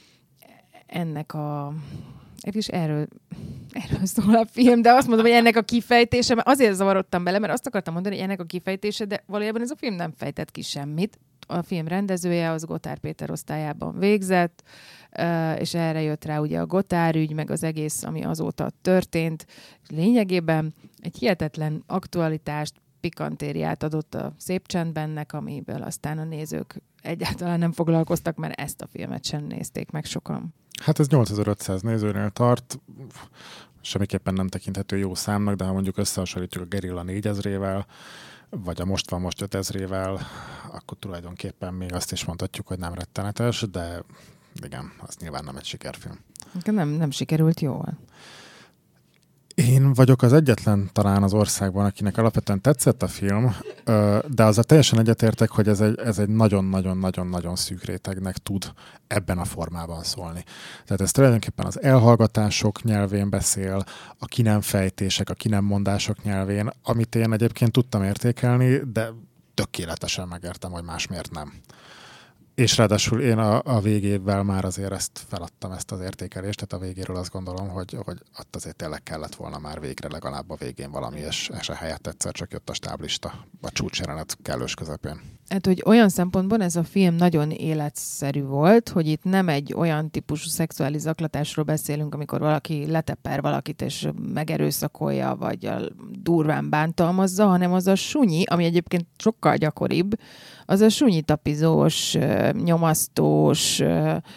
ennek a... És erről, erről szól a film, de azt mondom, hogy ennek a kifejtése, mert azért zavarodtam bele, mert azt akartam mondani, hogy ennek a kifejtése, de valójában ez a film nem fejtett ki semmit. A film rendezője az Gotár Péter osztályában végzett, és erre jött rá ugye a Gotár ügy, meg az egész, ami azóta történt. Lényegében egy hihetetlen aktualitást, pikantériát adott a Szép csendbennek, amiből aztán a nézők egyáltalán nem foglalkoztak, mert ezt a filmet sem nézték meg sokan. Hát ez nyolcezer-ötszáz nézőnél tart, semmiképpen nem tekinthető jó számnak, de ha mondjuk összehasonlítjuk a Gerilla négyezrével, vagy a Most van most ötezrével, akkor tulajdonképpen még azt is mondhatjuk, hogy nem rettenetes, de igen, az nyilván nem egy sikerfilm. Nem, nem sikerült jól. Én vagyok az egyetlen talán az országban, akinek alapvetően tetszett a film, de azzal teljesen egyetértek, hogy ez egy, ez egy nagyon-nagyon-nagyon-nagyon szűk rétegnek tud ebben a formában szólni. Tehát ez tulajdonképpen az elhallgatások nyelvén beszél, a ki nem fejtések, a ki nem mondások nyelvén, amit én egyébként tudtam értékelni, de tökéletesen megértem, hogy más miért nem. És ráadásul én a, a végével már azért ezt feladtam, ezt az értékelést, tehát a végéről azt gondolom, hogy, hogy ott azért tényleg kellett volna már végre legalább a végén valami, és, és a helyett egyszer csak jött a stáblista, a csúcsjelenet kellős közepén. Hát, hogy olyan szempontból ez a film nagyon életszerű volt, hogy itt nem egy olyan típusú szexuális zaklatásról beszélünk, amikor valaki leteper valakit és megerőszakolja, vagy a durván bántalmazza, hanem az a sunyi, ami egyébként sokkal gyakoribb, az a sunyi tapizós, nyomasztós,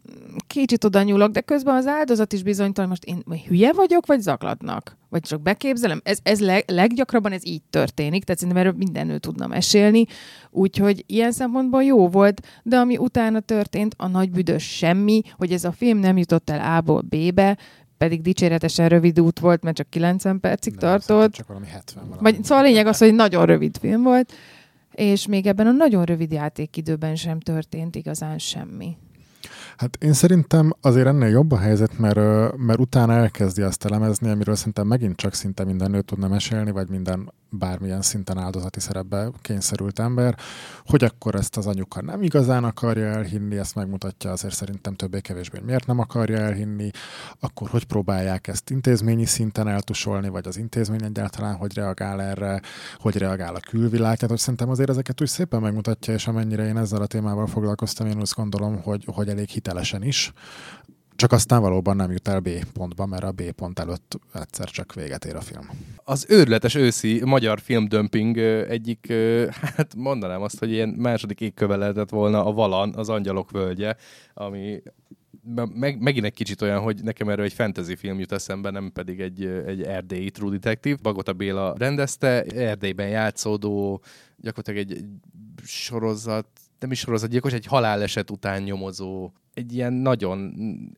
kicsit oda nyúlok, de közben az áldozat is bizonytalan, most én hülye vagyok, vagy zaklatnak? Vagy csak beképzelem? Ez, ez leg, leggyakrabban ez így történik, tehát szerintem erről minden nő tudna mesélni, úgyhogy ilyen szempontból jó volt, de ami utána történt, a nagy büdös semmi, hogy ez a film nem jutott el A-ból B-be, pedig dicséretesen rövid út volt, mert csak kilencven percig nem, tartott. Csak valami hetven valami. Vagy, szóval a lényeg az, hogy nagyon rövid film volt, és még ebben a nagyon rövid játékidőben sem történt igazán semmi. Hát én szerintem azért ennél jobb a helyzet, mert, mert utána elkezdi azt elemezni, amiről szerintem megint csak szinte minden nő tudna mesélni, vagy minden bármilyen szinten áldozati szerepbe kényszerült ember, hogy akkor ezt az anyuka nem igazán akarja elhinni, ezt megmutatja azért szerintem többé-kevésbé, miért nem akarja elhinni, akkor hogy próbálják ezt intézményi szinten eltusolni, vagy az intézmény egyáltalán hogy reagál erre, hogy reagál a külvilág, tehát hogy szerintem azért ezeket úgy szépen megmutatja, és amennyire én ezzel a témával foglalkoztam, én azt gondolom, hogy, hogy elég hitelesen is. Csak aztán valóban nem jut el B pontba, mert a B pont előtt egyszer csak véget ér a film. Az őrületes őszi magyar filmdömping egyik, hát mondanám azt, hogy ilyen második égköve lehetett volna a Valan, az Angyalok völgye, ami meg, megint egy kicsit olyan, hogy nekem erről egy fantasy film jut eszembe, nem pedig egy, egy erdélyi True Detective. Bagota Béla rendezte, Erdélyben játszódó, gyakorlatilag egy, egy sorozat, nem is sorozatgyilkos, egy haláleset után nyomozó, egy ilyen nagyon,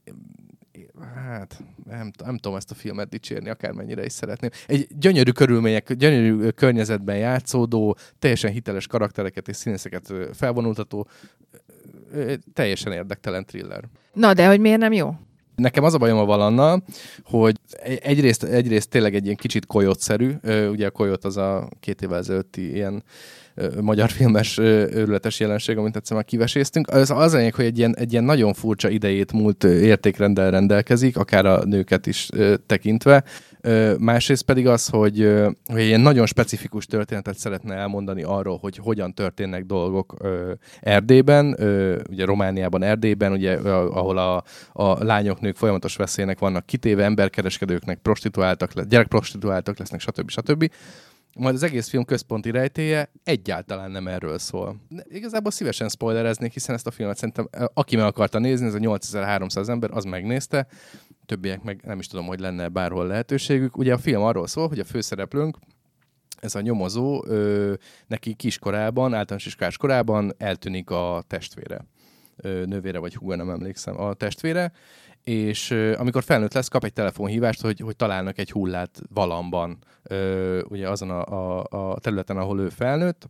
hát nem, nem tudom ezt a filmet dicsérni, akármennyire is szeretném. Egy gyönyörű körülmények, gyönyörű környezetben játszódó, teljesen hiteles karaktereket és színészeket felvonultató, teljesen érdektelen thriller. Na, de hogy miért nem jó? Nekem az a bajom a Valannal, hogy egyrészt, egyrészt tényleg egy ilyen kicsit koyotszerű, ugye a koyot az a két évvel ezelőtti ilyen magyar filmes őrületes jelenség, amit egyszer már kiveséztünk. Az az lényeg, hogy egy ilyen, egy ilyen nagyon furcsa idejét múlt értékrenddel rendelkezik, akár a nőket is tekintve. Másrészt pedig az, hogy, hogy egy ilyen nagyon specifikus történetet szeretne elmondani arról, hogy hogyan történnek dolgok Erdélyben, ugye Romániában, Erdélyben, ugye, ahol a, a lányok, nők folyamatos veszélynek vannak kitéve, emberkereskedőknek, prostituáltak, gyerekprostituáltak lesznek, stb. stb. Majd az egész film központi rejtélye egyáltalán nem erről szól. Igazából szívesen spoilereznék, hiszen ezt a filmet szerintem, aki meg akarta nézni, ez a nyolcezer-háromszáz ember, az megnézte, többiek meg nem is tudom, hogy lenne bárhol lehetőségük. Ugye a film arról szól, hogy a főszereplőnk, ez a nyomozó, ö, neki kiskorában, általános iskolás korában eltűnik a testvére. Ö, nővére vagy húga, nem emlékszem, a testvére, és ö, amikor felnőtt lesz, kap egy telefonhívást, hogy, hogy találnak egy hullát Valamban, ö, ugye azon a, a, a területen, ahol ő felnőtt,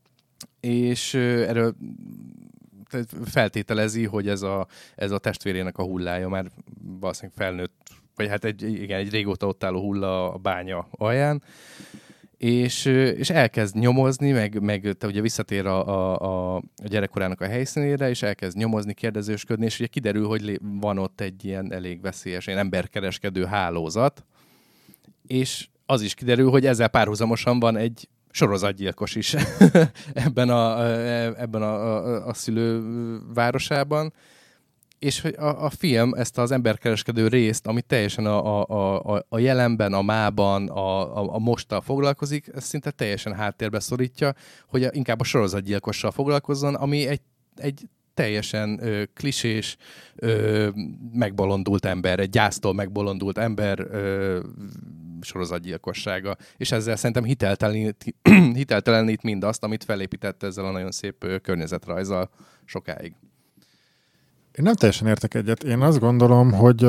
és ö, erről feltételezi, hogy ez a, ez a testvérének a hullája már valószínűleg felnőtt, vagy hát egy, igen, egy régóta ott álló hulla a bánya alján, és, és elkezd nyomozni, meg, meg te ugye visszatér a, a, a gyerekkorának a helyszínére, és elkezd nyomozni, kérdezősködni, és ugye kiderül, hogy van ott egy ilyen elég veszélyes, ilyen emberkereskedő hálózat, és az is kiderül, hogy ezzel párhuzamosan van egy sorozatgyilkos is ebben a, ebben a, a, a szülővárosában, és hogy a, a film ezt az emberkereskedő részt, ami teljesen a, a, a, a jelenben, a mában, a, a, a mosttal foglalkozik, ez szinte teljesen háttérbe szorítja, hogy a, inkább a sorozatgyilkossal foglalkozzon, ami egy, egy teljesen ö, klisés, ö, megbolondult ember, egy gyásztól megbolondult ember ö, sorozatgyilkossága. És ezzel szerintem hiteltelenít, hiteltelenít mindazt, amit felépített ezzel a nagyon szép ö, környezetrajzzal sokáig. Én nem teljesen értek egyet. Én azt gondolom, hogy,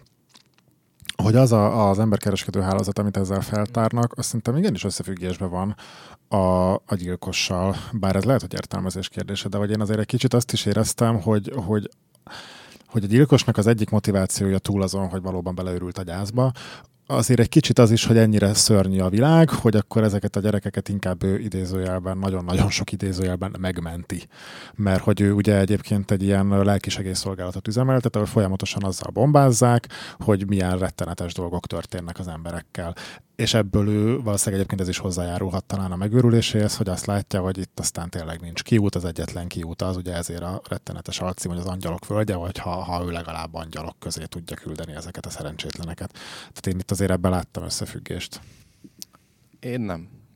hogy az a, az emberkereskedő hálózat, amit ezzel feltárnak, azt szerintem igenis összefüggésben van a, a gyilkossal. Bár ez lehet, hogy értelmezés kérdése, de vagy én azért egy kicsit azt is éreztem, hogy, hogy, hogy a gyilkosnak az egyik motivációja túl azon, hogy valóban beleőrült a gyászba, azért egy kicsit az is, hogy ennyire szörnyű a világ, hogy akkor ezeket a gyerekeket inkább ő idézőjelben, nagyon-nagyon sok idézőjelben megmenti. Mert hogy ő ugye egyébként egy ilyen lelkisegélyszolgálatot üzemeltet, ahol folyamatosan azzal bombázzák, hogy milyen rettenetes dolgok történnek az emberekkel. És ebből ő valószínűleg egyébként ez is hozzájárulhat talán a megőrüléséhez, hogy azt látja, hogy itt aztán tényleg nincs kiút, az egyetlen kiút az, ugye ezért a rettenetes alcím, hogy az Angyalok völgye, vagy ha, ha ő legalább angyalok közé tudja küldeni ezeket a szerencsétleneket. Tehát én itt azért ebben láttam összefüggést. Én nem.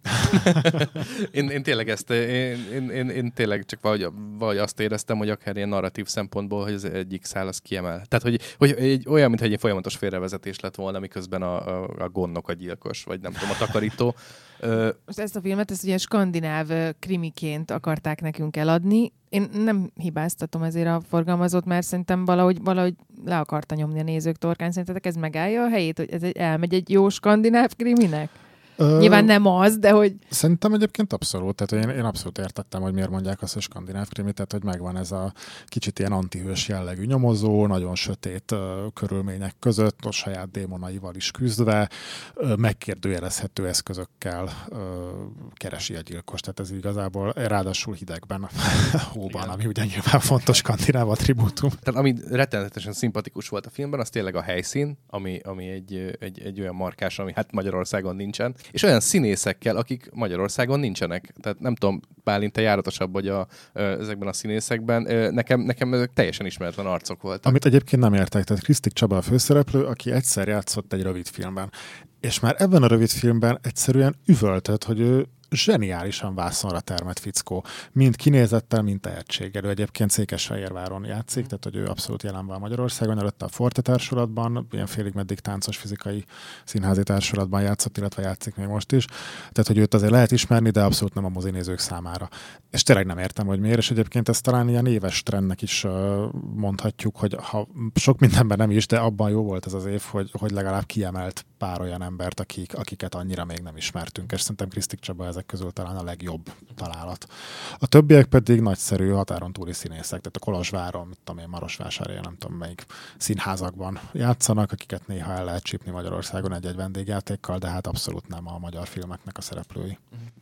én, én tényleg ezt, én, én, én, én tényleg csak valahogy, valahogy azt éreztem, hogy akár ilyen narratív szempontból, hogy az egyik szál az kiemel. Tehát, hogy, hogy egy, olyan, mintha egy folyamatos félrevezetés lett volna, miközben a, a, a gondnok a gyilkos, vagy nem tudom, a takarító. Most ezt a filmet, ezt ugye skandináv krimiként akarták nekünk eladni. Én nem hibáztatom ezért a forgalmazót, mert szerintem valahogy, valahogy le akarta nyomni a nézők torkán. Szerintetek ez megállja a helyét, hogy ez egy, elmegy egy jó skandináv kriminek? Ö... Nyilván nem az, de hogy... Szerintem egyébként abszolút. Tehát én, én abszolút értettem, hogy miért mondják azt, hogy skandináv krimi, tehát hogy megvan ez a kicsit ilyen antihős jellegű nyomozó, nagyon sötét uh, körülmények között, a saját démonaival is küzdve, uh, megkérdőjelezhető eszközökkel uh, keresi a gyilkos. Tehát ez igazából ráadásul hidegben, hóban, igen. Ami ugye nyilván fontos skandináv attribútum. Tehát ami rettenetesen szimpatikus volt a filmben, az tényleg a helyszín, ami, ami egy, egy, egy olyan markás, ami hát Magyarországon nincsen, és olyan színészekkel, akik Magyarországon nincsenek. Tehát nem tudom, Bálint, te járatosabb vagy a, ezekben a színészekben. Nekem, nekem ezek teljesen ismeretlen arcok voltak. Amit egyébként nem értek, tehát Krisztik Csaba a főszereplő, aki egyszer játszott egy rövid filmben. És már ebben a rövid filmben egyszerűen üvöltött, hogy ő zseniálisan vászonra termett fickó. Mind kinézettel, mind tehetséggel. Ő egyébként Székesfehérváron játszik, tehát hogy ő abszolút jelen van Magyarországon, előtte a Forte társulatban, ilyen félig meddig táncos fizikai színházi társulatban játszott, illetve játszik még most is. Tehát, hogy őt azért lehet ismerni, de abszolút nem a mozinézők számára. És tényleg nem értem, hogy miért, és egyébként ezt talán ilyen éves trendnek is mondhatjuk, hogy ha sok mindenben nem is, de abban jó volt ez az év, hogy, hogy legalább kiemelt pár olyan embert, akik, akiket annyira még nem ismertünk, és szerintem Krisztik Csaba ezek közül talán a legjobb találat. A többiek pedig nagyszerű határon túli színészek, tehát a Kolozsváron, mit tudom én, Marosvásárhelyen, nem tudom melyik színházakban játszanak, akiket néha el lehet csípni Magyarországon egy-egy vendégjátékkal, de hát abszolút nem a magyar filmeknek a szereplői.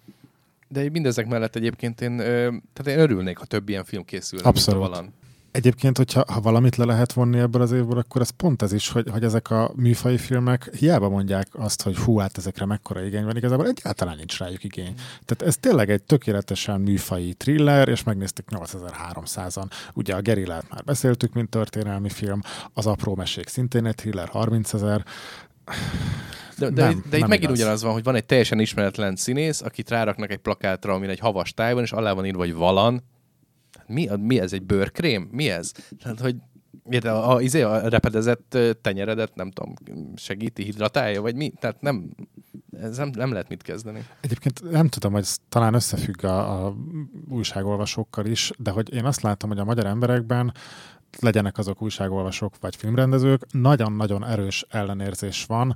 De mindezek mellett egyébként én, tehát én örülnék, ha több ilyen film készülne. Abszolút. Egyébként, hogyha ha valamit le lehet vonni ebből az évből, akkor ez pont ez is, hogy, hogy ezek a műfai filmek hiába mondják azt, hogy hú, hát ezekre mekkora igény van, igazából egyáltalán nincs rájuk igény. Tehát ez tényleg egy tökéletesen műfai thriller, és megnéztük nyolcezer-háromszázan. Ugye a Gerillát már beszéltük, mint történelmi film, az Apró mesék szintén egy thriller, harmincezer. De, de, nem, de itt megint igaz. Ugyanaz van, hogy van egy teljesen ismeretlen színész, akit ráraknak egy plakátra, amin egy havas táj van, és alá van írva, hogy Valan. Mi, mi ez? Egy bőrkrém? Mi ez? Tehát, hogy a, a, a, a repedezett tenyeredet, nem tudom, segíti, hidratálja, vagy mi? Tehát nem, ez nem, nem lehet mit kezdeni. Egyébként nem tudom, hogy ez talán összefügg a, a újságolvasókkal is, de hogy én azt látom, hogy a magyar emberekben, legyenek azok újságolvasók vagy filmrendezők, nagyon-nagyon erős ellenérzés van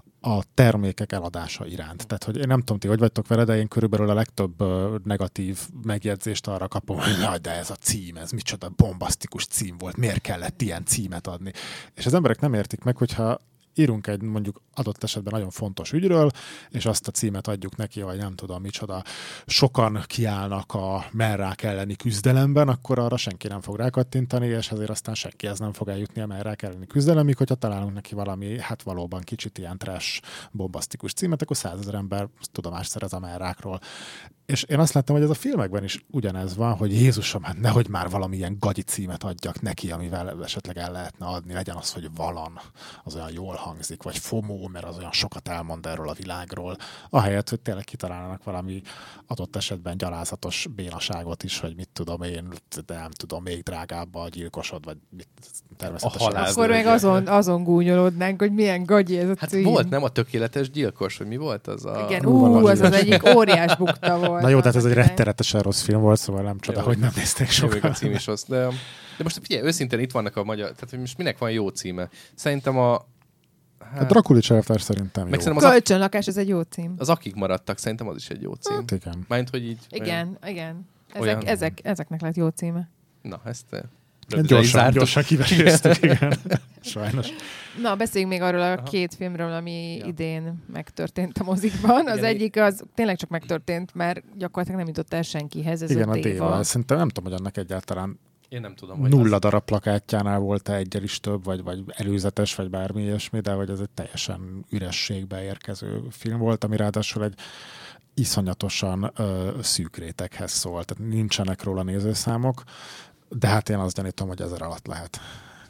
a termékek eladása iránt. Tehát, hogy én nem tudom, ti hogy vagytok vele, de én körülbelül a legtöbb uh, negatív megjegyzést arra kapom, hogy jaj, de ez a cím, ez micsoda bombasztikus cím volt, miért kellett ilyen címet adni. És az emberek nem értik meg, hogyha írunk egy mondjuk adott esetben nagyon fontos ügyről, és azt a címet adjuk neki, vagy nem tudom micsoda, sokan kiállnak a merrák elleni küzdelemben, akkor arra senki nem fog rákattintani, és ezért aztán senkihez nem fog eljutni a merrák elleni küzdelemig, hogyha találunk neki valami, hát valóban kicsit ilyen trash, bombasztikus címet, akkor százezer ember tudomást szerez a merrákról. És én azt láttam, hogy ez a filmekben is ugyanez van, hogy Jézusom, hát nehogy már valamilyen gagyi címet adjak neki, amivel esetleg el lehetne adni, legyen az, hogy Valan, az olyan jól hangzik, vagy FOMO, mert az olyan sokat elmond erről a világról, ahelyett, hogy tényleg kitalálnak valami adott esetben gyalázatos bénaságot is, hogy mit tudom én, de nem tudom, még drágább a gyilkosod, vagy mit, természetesen. Akkor meg azon, azon gúnyolódnánk, hogy milyen gagyi ez a hát cím. volt, nem a tökéletes gyilkos, hogy mi volt az a... Igen, ú, az az egyik óriás bukta volt. Na jó, tehát ez egy rettenetesen rossz film volt, szóval nem csoda, jó, hogy nem nézték sokan. A cím is rossz, de, de most figyelj, őszintén itt vannak a magyar, tehát hogy most minek van jó címe? Szerintem a... Hát, a Drakulics elvtárs szerintem jó. Az Kölcsönlakás, ez egy jó cím. Az Akik maradtak, szerintem az is egy jó cím. Hát igen. Mármint, hogy így... Igen, olyan, igen. Ezek, olyan... ezek, ezeknek lett jó címe. Na, ezt... Gyorsan, gyorsan kiveséztük, igen. Sajnos. Na, beszéljünk még arról a Aha. két filmről, ami ja. idén megtörtént a mozikban. Az igen, egyik az tényleg csak megtörtént, mert gyakorlatilag nem jutott el senkihez. Ez igen, a Déva. Szerintem nem tudom, hogy annak egyáltalán Én nem tudom, hogy nulla az... darab plakátjánál volt-e egyel is több, vagy, vagy előzetes, vagy bármi ilyesmi, de hogy ez egy teljesen ürességbe érkező film volt, ami ráadásul egy iszonyatosan ö, szűk réteghez szól. Tehát nincsenek róla nézőszámok, de hát én azt gyanítom, hogy ezer alatt lehet.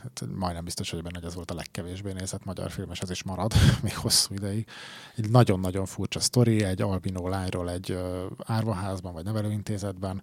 hát majdnem biztos, hogy benne ez volt a legkevésbé nézett magyar film, és ez is marad még hosszú ideig. Egy nagyon-nagyon furcsa sztori, egy albinó lányról egy uh, árvaházban, vagy nevelőintézetben,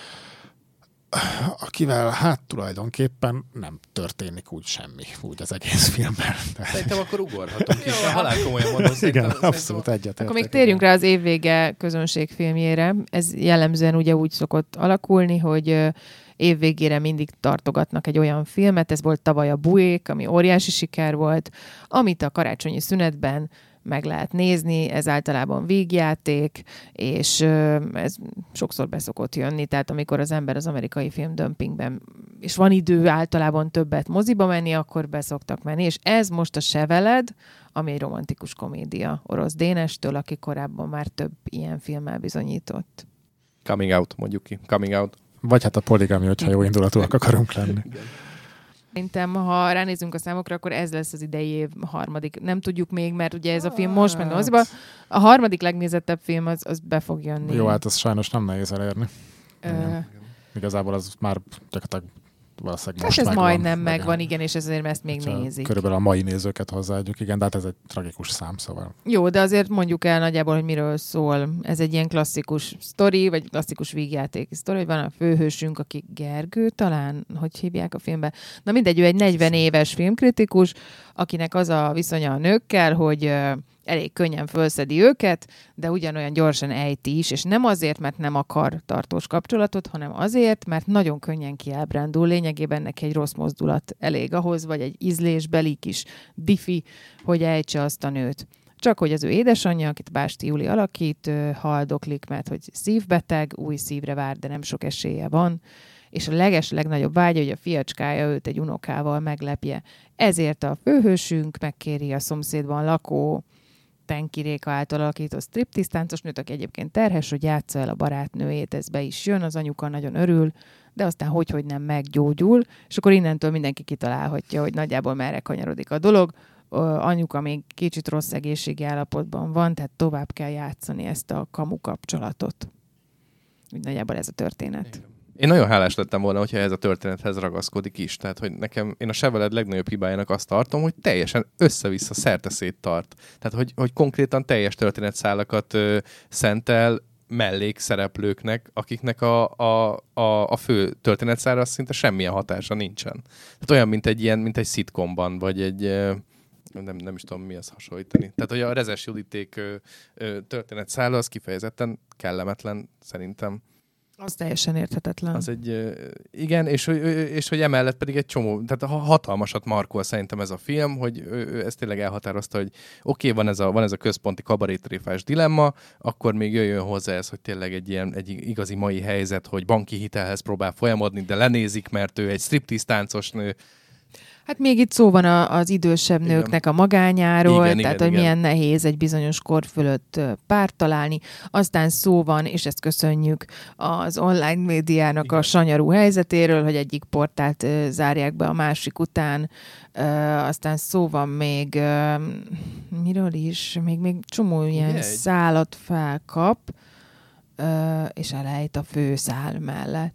akivel hát tulajdonképpen nem történik úgy semmi, úgy az egész filmben. Szerintem akkor ugorhatunk is. Halál komolyan mondom. Igen, abszolút egyetértek. Akkor még térjünk rá az évvége közönségfilmjére. Ez jellemzően ugye úgy szokott alakulni, hogy évvégére mindig tartogatnak egy olyan filmet, ez volt tavaly a Buék, ami óriási siker volt, amit a karácsonyi szünetben meg lehet nézni, ez általában vígjáték, és ez sokszor beszokott jönni, tehát amikor az ember az amerikai filmdömpingben, és van idő általában többet moziba menni, akkor beszoktak menni, és ez most a Se veled, ami egy romantikus komédia Orosz Dénestől, aki korábban már több ilyen filmmel bizonyított. Coming out, mondjuk ki. Coming out. Vagy hát a poligami, hogyha jó indulatúak akarunk lenni. Szerintem, ha ránézünk a számokra, akkor ez lesz az idei év harmadik. Nem tudjuk még, mert ugye ez a film most meg moziba. A harmadik legnézettebb film az, az be fog jönni. Jó, hát ez sajnos nem nehéz elérni. Ö... Igazából az már gyakorlatilag valószínűleg most hát ez megvan. majdnem megvan, igen, és ezért ezt még hát, nézik. Körülbelül a mai nézőket hozzáadjuk, igen, de hát ez egy tragikus szám, szóval. Jó, de azért mondjuk el nagyjából, hogy miről szól. Ez egy ilyen klasszikus sztori, vagy klasszikus vígjáték sztori, hogy van a főhősünk, aki Gergő talán, hogy hívják a filmbe. Na mindegy, ő egy negyven éves filmkritikus, akinek az a viszonya a nőkkel, hogy elég könnyen fölszedi őket, de ugyanolyan gyorsan ejti is, és nem azért, mert nem akar tartós kapcsolatot, hanem azért, mert nagyon könnyen kiábrándul. Lényegében neki egy rossz mozdulat elég ahhoz, vagy egy ízlésbeli kis diffi, hogy ejtse azt a nőt. Csak hogy az ő édesanyja, akit Básti Juli alakít, haldoklik, mert hogy szívbeteg, új szívre vár, de nem sok esélye van, és a leges, legnagyobb vágya, hogy a fiacskája őt egy unokával meglepje. Ezért a főhősünk megkéri a szomszédban lakó Tenki Réka által alakított striptisztáncos nőt, aki egyébként terhes, hogy játsza el a barátnőjét, ez be is jön, az anyuka nagyon örül, de aztán hogy-hogy nem meggyógyul, és akkor innentől mindenki kitalálhatja, hogy nagyjából merre kanyarodik a dolog. A anyuka még kicsit rossz egészségi állapotban van, tehát tovább kell játszani ezt a kamu kapcsolatot. Úgy nagyjából ez a történet. Igen. Én nagyon hálás lettem volna, hogyha ez a történethez ragaszkodik is. Tehát, hogy nekem, én a Se veled legnagyobb hibájának azt tartom, hogy teljesen össze-vissza szerteszét tart. Tehát, hogy, hogy konkrétan teljes történetszálakat ö, szentel mellékszereplőknek, akiknek a, a, a, a fő történetszára szinte semmilyen hatása nincsen. Tehát olyan, mint egy ilyen, mint egy szitkomban, vagy egy... Ö, Nem, nem is tudom, mihez hasonlítani. Tehát, hogy a Rezes Juditék ö, ö, történetszála az kifejezetten kellemetlen, szerintem. Az teljesen érthetetlen. Az egy, igen, és, és hogy emellett pedig egy csomó, tehát hatalmasat markol szerintem ez a film, hogy ez tényleg elhatározta, hogy oké, okay, van, ez a, van ez a központi kabarétréfás dilemma, akkor még jöjjön hozzá ez, hogy tényleg egy ilyen egy igazi mai helyzet, hogy banki hitelhez próbál folyamodni, de lenézik, mert ő egy striptease táncos nő. Hát még itt szó van a, az idősebb igen. nőknek a magányáról, igen, tehát igen, hogy igen. milyen nehéz egy bizonyos kor fölött párt találni. Aztán szó van, és ezt köszönjük, az online médiának igen. a sanyarú helyzetéről, hogy egyik portált uh, zárják be a másik után. Uh, aztán szó van még, uh, miről is, még, még csomó ilyen igen. szálat felkap, uh, és elejt a főszál mellett.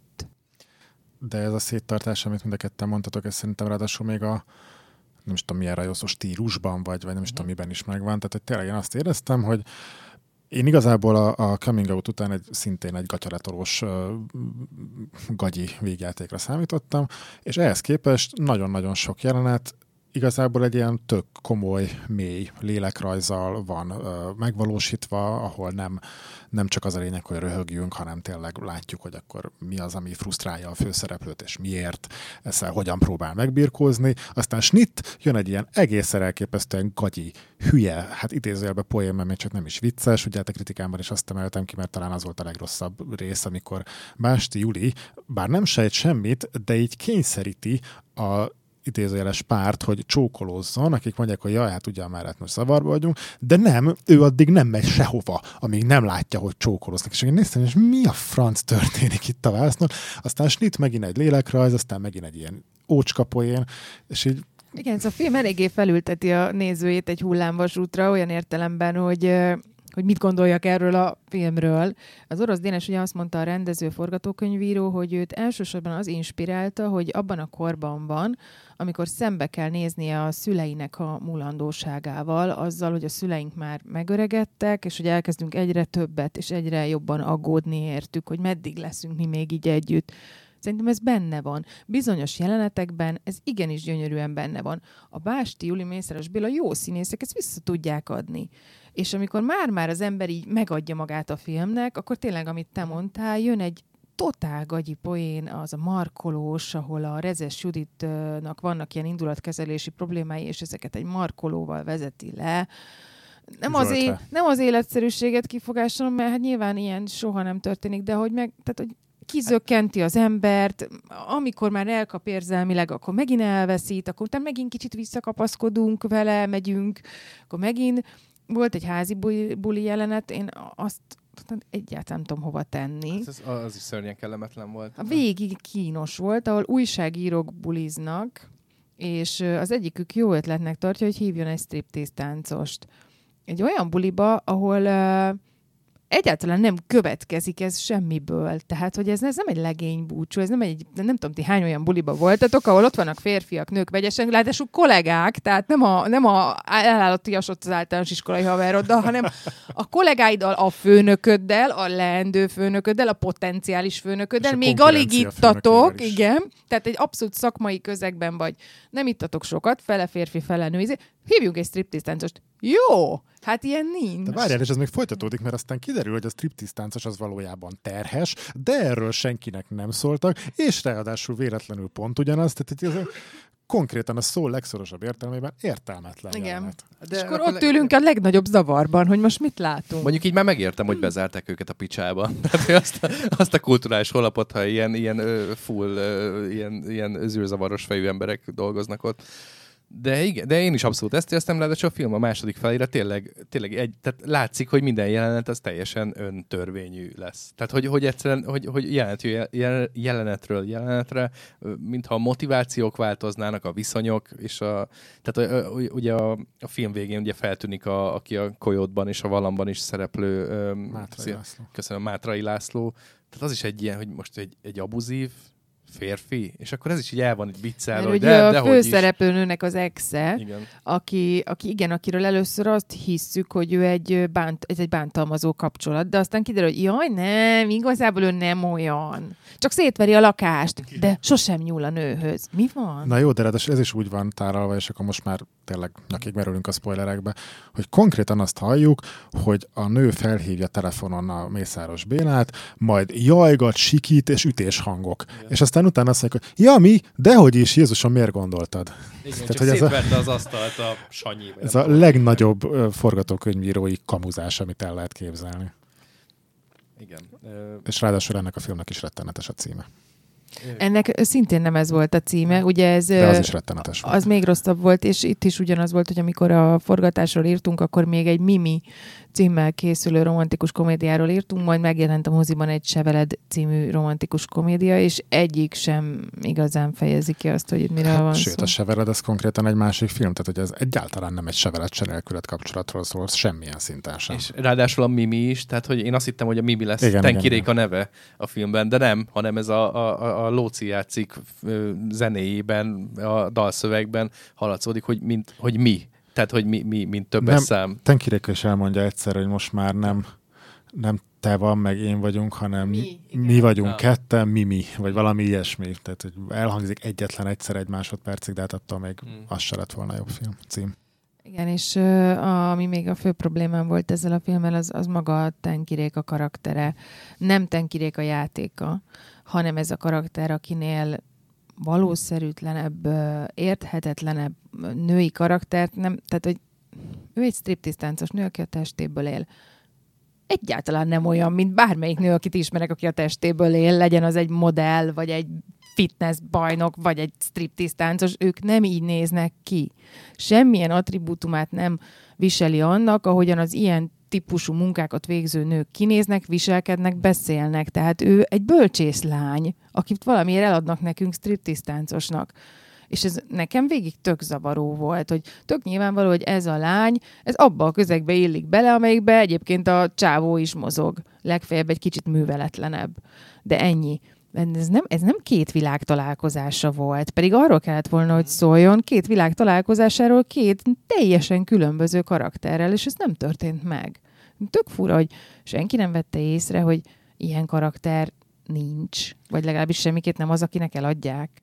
De ez a széttartás, amit mind a ketten mondtatok, ez szerintem ráadásul még a nem is tudom milyen rajoszos stílusban, vagy, vagy nem is tudom miben is megvan. Tehát hogy tényleg én azt éreztem, hogy én igazából a, a Coming Out után egy, szintén egy gatyaletolós uh, gagyi végjátékra számítottam, és ehhez képest nagyon-nagyon sok jelenet igazából egy ilyen tök komoly, mély lélekrajzzal van ö, megvalósítva, ahol nem, nem csak az a lényeg, hogy röhögjünk, hanem tényleg látjuk, hogy akkor mi az, ami frusztrálja a főszereplőt, és miért, ezzel hogyan próbál megbirkózni. Aztán snitt, jön egy ilyen egészen elképesztően gagyi, hülye, hát idézőjelben poén, mert még csak nem is vicces, ugye hát a kritikámban is azt emeltem ki, mert talán az volt a legrosszabb rész, amikor Básti Juli, bár nem sejt semmit, de így kényszeríti a idézőjeles párt, hogy csókolózzon, akik mondják, hogy jaj, hát ugyan már hát most zavarba vagyunk, de nem, ő addig nem megy sehova, amíg nem látja, hogy csókolóznak. És én néztem, és mi a franc történik itt a vásznon? Aztán snitt megint egy lélekrajz, aztán megint egy ilyen ócskapoén, és így igen, ez a film eléggé felülteti a nézőjét egy hullámvasútra, olyan értelemben, hogy hogy mit gondoljak erről a filmről. Az Orosz Dénes ugye azt mondta a rendező, forgatókönyvíró, hogy őt elsősorban az inspirálta, hogy abban a korban van, amikor szembe kell néznie a szüleinek a mulandóságával, azzal, hogy a szüleink már megöregedtek, és hogy elkezdünk egyre többet, és egyre jobban aggódni értük, hogy meddig leszünk mi még így együtt. Szerintem ez benne van. Bizonyos jelenetekben ez igenis gyönyörűen benne van. A Básti Juli, Mészáros Béla jó színészek, ezt vissza tudják adni. És amikor már-már az ember így megadja magát a filmnek, akkor tényleg, amit te mondtál, jön egy totál gagyi poén, az a markolós, ahol a Rezes Juditnak vannak ilyen indulatkezelési problémái, és ezeket egy markolóval vezeti le. Nem az, é- nem az életszerűséget kifogásolom, mert hát nyilván ilyen soha nem történik, de hogy meg, tehát, hogy kizökkenti az embert, amikor már elkap érzelmileg, akkor megint elveszít, akkor utána megint kicsit visszakapaszkodunk vele, megyünk, akkor megint volt egy házi buli jelenet, én azt egyáltalán nem tudom hova tenni. Az, az is szörnyen kellemetlen volt. A végig kínos volt, ahol újságírók buliznak, és az egyikük jó ötletnek tartja, hogy hívjon egy striptease táncost. Egy olyan buliba, ahol uh, egyáltalán nem következik ez semmiből. Tehát, hogy ez, ez nem egy legénybúcsú, ez nem egy, nem tudom, ti hány olyan buliba voltatok, ahol ott vannak férfiak, nők vegyesen, ráadásul kollégák, tehát nem a, nem a elállatiasodsz az általános iskolai haveroddal, hanem a kollégáiddal, a főnököddel, a leendő főnököddel, a potenciális főnököddel, még alig ittatok, igen, tehát egy abszolút szakmai közegben vagy. Nem ittatok sokat, fele férfi, fele nő, hívjunk egy striptease táncost. Jó, hát ilyen nincs. De várjál, és ez még folytatódik, mert aztán kiderül, hogy a striptease táncos az valójában terhes, de erről senkinek nem szóltak, és ráadásul véletlenül pont ugyanaz, tehát ez konkrétan a szó legszorosabb értelmében értelmetlen. Igen. Jelenet. De és akkor ott ülünk a legnagyobb zavarban, hogy most mit látunk. Mondjuk így már megértem, hogy bezárták őket a picsába. Tehát azt, a, azt a kulturális honlapot, ha ilyen, ilyen full, ilyen, ilyen zűrzavaros fejű emberek dolgoznak ott. De igen, de én is abszolút ezt éreztem, ráadásul a film a második felére tényleg, tényleg egy, tehát látszik, hogy minden jelenet az teljesen öntörvényű lesz. Tehát, hogy, hogy egyszerűen, hogy, hogy jelenet, jelenetről jelenetre, mintha a motivációk változnának, a viszonyok, és a, tehát ugye a, a film végén ugye feltűnik, a, aki a Coyote-ban és a Valamban is szereplő Mátrai szél, László. Köszönöm, Mátrai László. Tehát az is egy ilyen, hogy most egy, egy abuzív férfi, és akkor ez is így el van itt viccelve, hogy de, a de főszereplőnőnek az exe, igen. Aki, aki igen, akiről először azt hisszük, hogy ő egy, bánt, ez egy bántalmazó kapcsolat, de aztán kiderül, hogy jaj, nem, igazából ő nem olyan. Csak szétveri a lakást, de sosem nyúl a nőhöz. Mi van? Na jó, de ráadásul ez is úgy van tárolva, és akkor most már tényleg nyakig merülünk a spoilerekbe, hogy konkrétan azt halljuk, hogy a nő felhívja telefonon a Mészáros Bélát, majd jajgat, sikít és ütéshangok. Igen. És aztán utána azt mondják, hogy ja, mi? Dehogy is, Jézusom, miért gondoltad? Igen, Tehát, csak hogy szétverte a... az asztalt a Sanyi. Ez a legnagyobb uh, forgatókönyvírói kamuzás, amit el lehet képzelni. Igen. És ráadásul ennek a filmnek is rettenetes a címe. Ennek szintén nem ez volt a címe, ugye ez... De az is rettenetes volt. Az még rosszabb volt, és itt is ugyanaz volt, hogy amikor a forgatásról írtunk, akkor még egy Mimi címmel készülő romantikus komédiáról írtunk, majd megjelent a moziban egy Seveled című romantikus komédia, és egyik sem igazán fejezi ki azt, hogy itt mire hát, van sőt, szó. a Seveled az konkrétan egy másik film, tehát hogy ez egyáltalán nem egy Seveled se nélkület kapcsolatról szól, semmilyen szinten sem. És ráadásul a Mimi is, tehát hogy én azt hittem, hogy a Mimi lesz igen, Tenkirék igen, a neve a filmben, de nem, hanem ez a, a, a Lóci játszik zenéjében, a dalszövegben hallatszódik, hogy, mint, hogy mi. Tehát, hogy mi, mi mint többes nem, szám. Tenkirék is elmondja egyszer, hogy most már nem, nem te van, meg én vagyunk, hanem mi, mi vagyunk ja. ketten, mi mi, vagy valami ilyesmi. Tehát, hogy elhangzik egyetlen egyszer egy másodpercig, de hát attól még hmm. az se lett volna jobb film cím. Igen, és uh, ami még a fő problémám volt ezzel a filmmel, az, az maga a Tenkirék a karaktere. Nem Tenkirék a játéka, hanem ez a karakter, akinél valószerűtlenebb, érthetetlenebb női karaktert, nem, tehát, hogy ő egy striptease táncos nő, aki a testéből él. Egyáltalán nem olyan, mint bármelyik nő, akit ismerek, aki a testéből él, legyen az egy modell, vagy egy fitness bajnok, vagy egy striptease táncos, ők nem így néznek ki. Semmilyen attribútumát nem viseli annak, ahogyan az ilyen típusú munkákat végző nők kinéznek, viselkednek, beszélnek. Tehát ő egy bölcsészlány, akit valamiért eladnak nekünk striptease táncosnak. És ez nekem végig tök zavaró volt, hogy tök nyilvánvaló, hogy ez a lány, ez abba a közegbe illik bele, amelyikbe egyébként a csávó is mozog. Legfeljebb egy kicsit műveletlenebb. De ennyi. Ez nem, ez nem két világ találkozása volt, pedig arról kellett volna, hogy szóljon két világ találkozásáról két teljesen különböző karakterrel, és ez nem történt meg. Tök fura, hogy senki nem vette észre, hogy ilyen karakter nincs, vagy legalábbis semmiképp nem az, akinek eladják.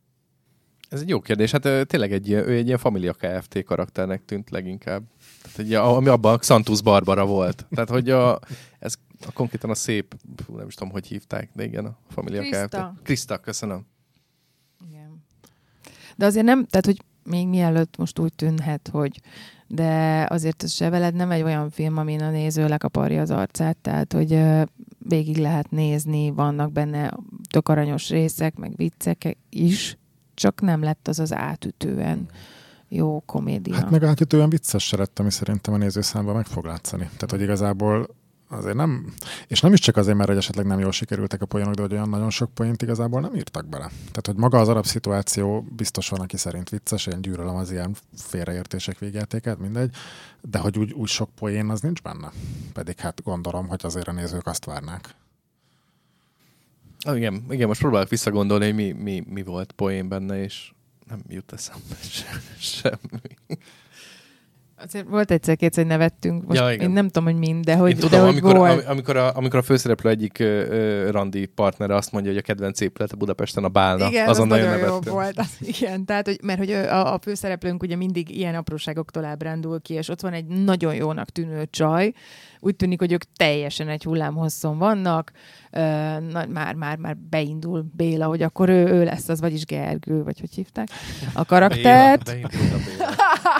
Ez egy jó kérdés. Hát tényleg egy, ő egy ilyen Familia Kft. Karakternek tűnt leginkább. Tehát, egy, ami abban Xanthus Barbara volt. Tehát, hogy a, ez a, konkrétan a szép, nem is tudom, hogy hívták, de igen, a Familia Kft. Krista, köszönöm. Igen. De azért nem, tehát, hogy még mielőtt most úgy tűnhet, hogy de azért ez se veled nem egy olyan film, amin a néző lekaparja az arcát, tehát, hogy végig lehet nézni, vannak benne tök aranyos részek, meg viccek is, csak nem lett az az átütően jó komédia. Hát meg átütően vicces se lett, ami szerintem a nézőszámban meg fog látszani. Tehát, hogy igazából azért nem, és nem is csak azért, mert hogy esetleg nem jól sikerültek a poénok, de hogy olyan nagyon sok poént igazából nem írtak bele. Tehát, hogy maga az arab szituáció biztos van, aki szerint vicces, én gyűlölöm az ilyen félreértések végjátékát, mindegy, de hogy úgy, úgy sok poén az nincs benne. Pedig hát gondolom, hogy azért a nézők azt várnák. Ah, igen, igen, most próbálok visszagondolni, hogy mi, mi, mi volt poén benne, és nem jut eszembe semmi. Azért volt egyszer-kétszer, hogy nevettünk. Most ja, én nem tudom, hogy mind, de hogy, én tudom, de hogy amikor, volt. am, amikor, a, amikor a főszereplő egyik uh, randi partnere azt mondja, hogy a kedvenc épület a Budapesten a Bálna. Igen, azon az nagyon nagyon jó nevettem. volt. Az, igen, tehát, hogy, mert hogy a, a főszereplőnk ugye mindig ilyen apróságoktól ábrándul ki, és ott van egy nagyon jónak tűnő csaj. Úgy tűnik, hogy ők teljesen egy hullámhosszon vannak. Uh, na, már, már, már beindul Béla, hogy akkor ő, ő lesz az, vagyis Gergő, vagy hogy hívták a karaktert. Béla, beindult a Béla.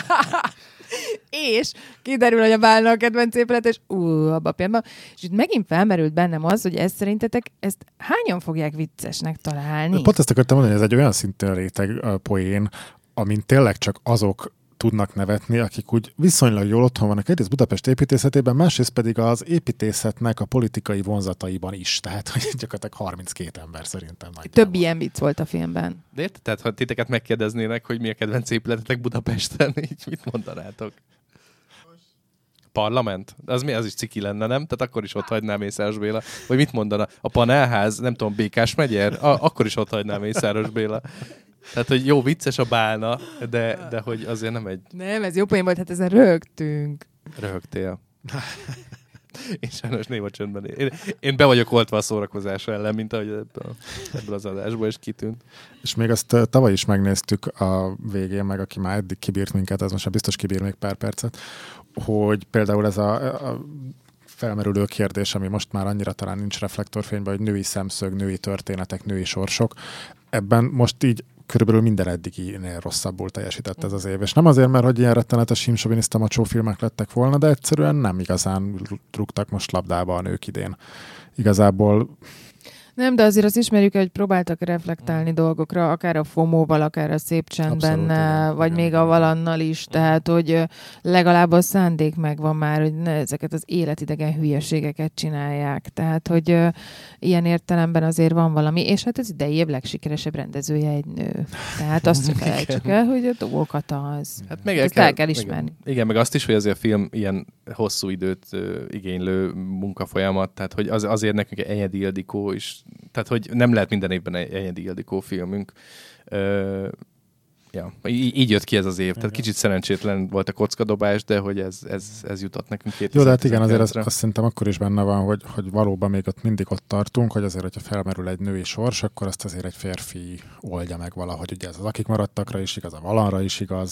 És kiderül, hogy a Bálna a kedvenc épület, és ú, abba a pillanatban. És itt megint felmerült bennem az, hogy ez szerintetek, ezt hányan fogják viccesnek találni? Pont ezt akartam mondani, hogy ez egy olyan szintű réteg uh, poén, amin tényleg csak azok tudnak nevetni, akik úgy viszonylag jól otthon vannak egyrészt Budapest építészetében, másrészt pedig az építészetnek a politikai vonzataiban is. Tehát, hogy gyakorlatilag harminckét ember szerintem nagyjából. Több ilyen vicc volt a filmben. De érted? Tehát, ha titeket megkérdeznének, hogy mi a kedvenc épületetek Budapesten, így mit mondanátok? Parlament? Az mi? Az is ciki lenne, nem? Tehát akkor is ott hagynám Mészáros Béla. Vagy mit mondana? A Panelház, nem tudom, Békás megyer? A- akkor is ott hagynám Mészáros Béla. Tehát, hogy jó, vicces a Bálna, de, de hogy azért nem egy... Nem, ez jó poén volt, hát ezen rögtünk. Röhögtél. Én sajnos néma csöndben. Én, én be vagyok oltva a szórakozás ellen, mint ahogy ebből, ebből az adásból is kitűnt. És még azt tavaly is megnéztük a végén, meg aki már eddig kibírt minket, az most már biztos kibír még pár percet, hogy például ez a, a felmerülő kérdés, ami most már annyira talán nincs reflektorfényben, hogy női szemszög, női történetek, női sorsok. Ebben most így körülbelül minden eddiginél rosszabbul teljesített ez az év. És nem azért, mert hogy ilyen rettenetes hímsoviniszta macsó filmek lettek volna, de egyszerűen nem igazán rúgtak most labdába a nők idén. Igazából... Nem, de azért azt ismerjük, hogy próbáltak reflektálni dolgokra, akár a fomóval, akár a szép csendben, vagy igen, még a valannal is, tehát, hogy legalább a szándék megvan már, hogy ne ezeket az életidegen hülyeségeket csinálják. Tehát, hogy uh, ilyen értelemben azért van valami, és hát ez idei év legsikeresebb rendezője egy nő. Tehát azt sem felejtsük el, hogy a dolgokat az. Hát meg el kell, el kell ismerni. Igen. igen, meg azt is, hogy azért a film ilyen hosszú időt uh, igénylő munkafolyamat, tehát, hogy az, azért nekünk Enyedi Ildikó is. Tehát, hogy nem lehet minden évben egy Enyedi Ildikó filmünk. Ö, ja, így, így jött ki ez az év. Tehát kicsit szerencsétlen volt a kockadobás, de hogy ez, ez, ez jutott nekünk kétezer-tizenkilencre. Jó, de hát igen, azért azt, azt szerintem akkor is benne van, hogy, hogy valóban még ott mindig ott tartunk, hogy azért, hogyha felmerül egy női sors, akkor azt azért egy férfi oldja meg valahogy. Ugye ez az Akik maradtakra is igaz, a Valanra is igaz.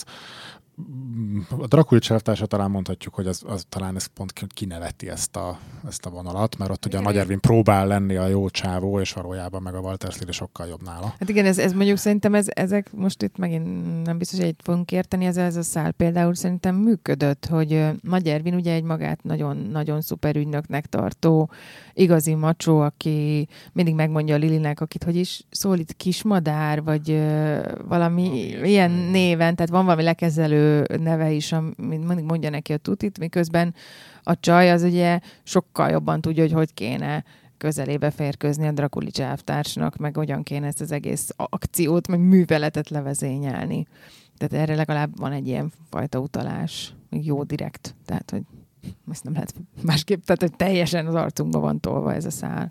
A Drakuli cselvtársa talán mondhatjuk, hogy az, az talán ez pont kineveti ezt a, ezt a vonalat, mert ott ugye a Nagy Ervin próbál lenni a jó csávó, és valójában meg a Walter Slade sokkal jobb nála. Hát igen, ez, ez mondjuk szerintem ez, ezek most itt megint nem biztos, hogy egyet fogunk érteni, ez, ez a szál például szerintem működött, hogy Nagy Ervin ugye egy magát nagyon-nagyon szuper ügynöknek tartó, igazi macsó, aki mindig megmondja a Lilinek, akit hogy is szól itt kismadár, vagy uh, valami oh, ilyen yes. néven, tehát van valami lekezelő neve is, mindig mondja neki a tutit, miközben a csaj az ugye sokkal jobban tudja, hogy hogy kéne közelébe férkőzni a Drakulics elvtársnak, meg hogyan kéne ezt az egész akciót, meg műveletet levezényelni. Tehát erre legalább van egy ilyen fajta utalás, még jó direkt. Tehát, hogy ezt nem lehet másképp, tehát, hogy teljesen az arcunkba van tolva ez a szál.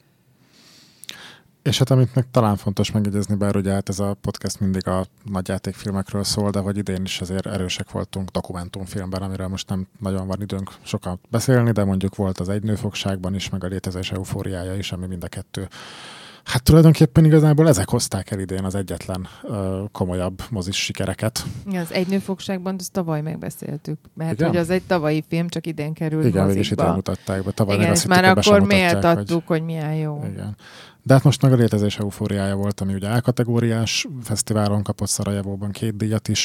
És hát amit meg talán fontos megjegyezni, bár ugye hát ez a podcast mindig a nagyjátékfilmekről szól, de hogy idén is azért erősek voltunk dokumentumfilmben, amiről most nem nagyon van időnk sokat beszélni, de mondjuk volt az Egy nőfogságban is, meg a Létezés eufóriája is, ami mind a kettő. Hát tulajdonképpen igazából ezek hozták el idén az egyetlen uh, komolyabb mozis sikereket. Az Egy nőfogságban azt tavaly megbeszéltük, mert igen? hogy az egy tavalyi film, csak idén került igen, mozikba. Igen, idén mutatták be. Tavaly igen, és már akkor méltattuk, hogy... hogy milyen jó. Igen. De hát most meg a Létezés eufóriája volt, ami ugye A-kategóriás fesztiválon kapott Szarajevóban két díjat is,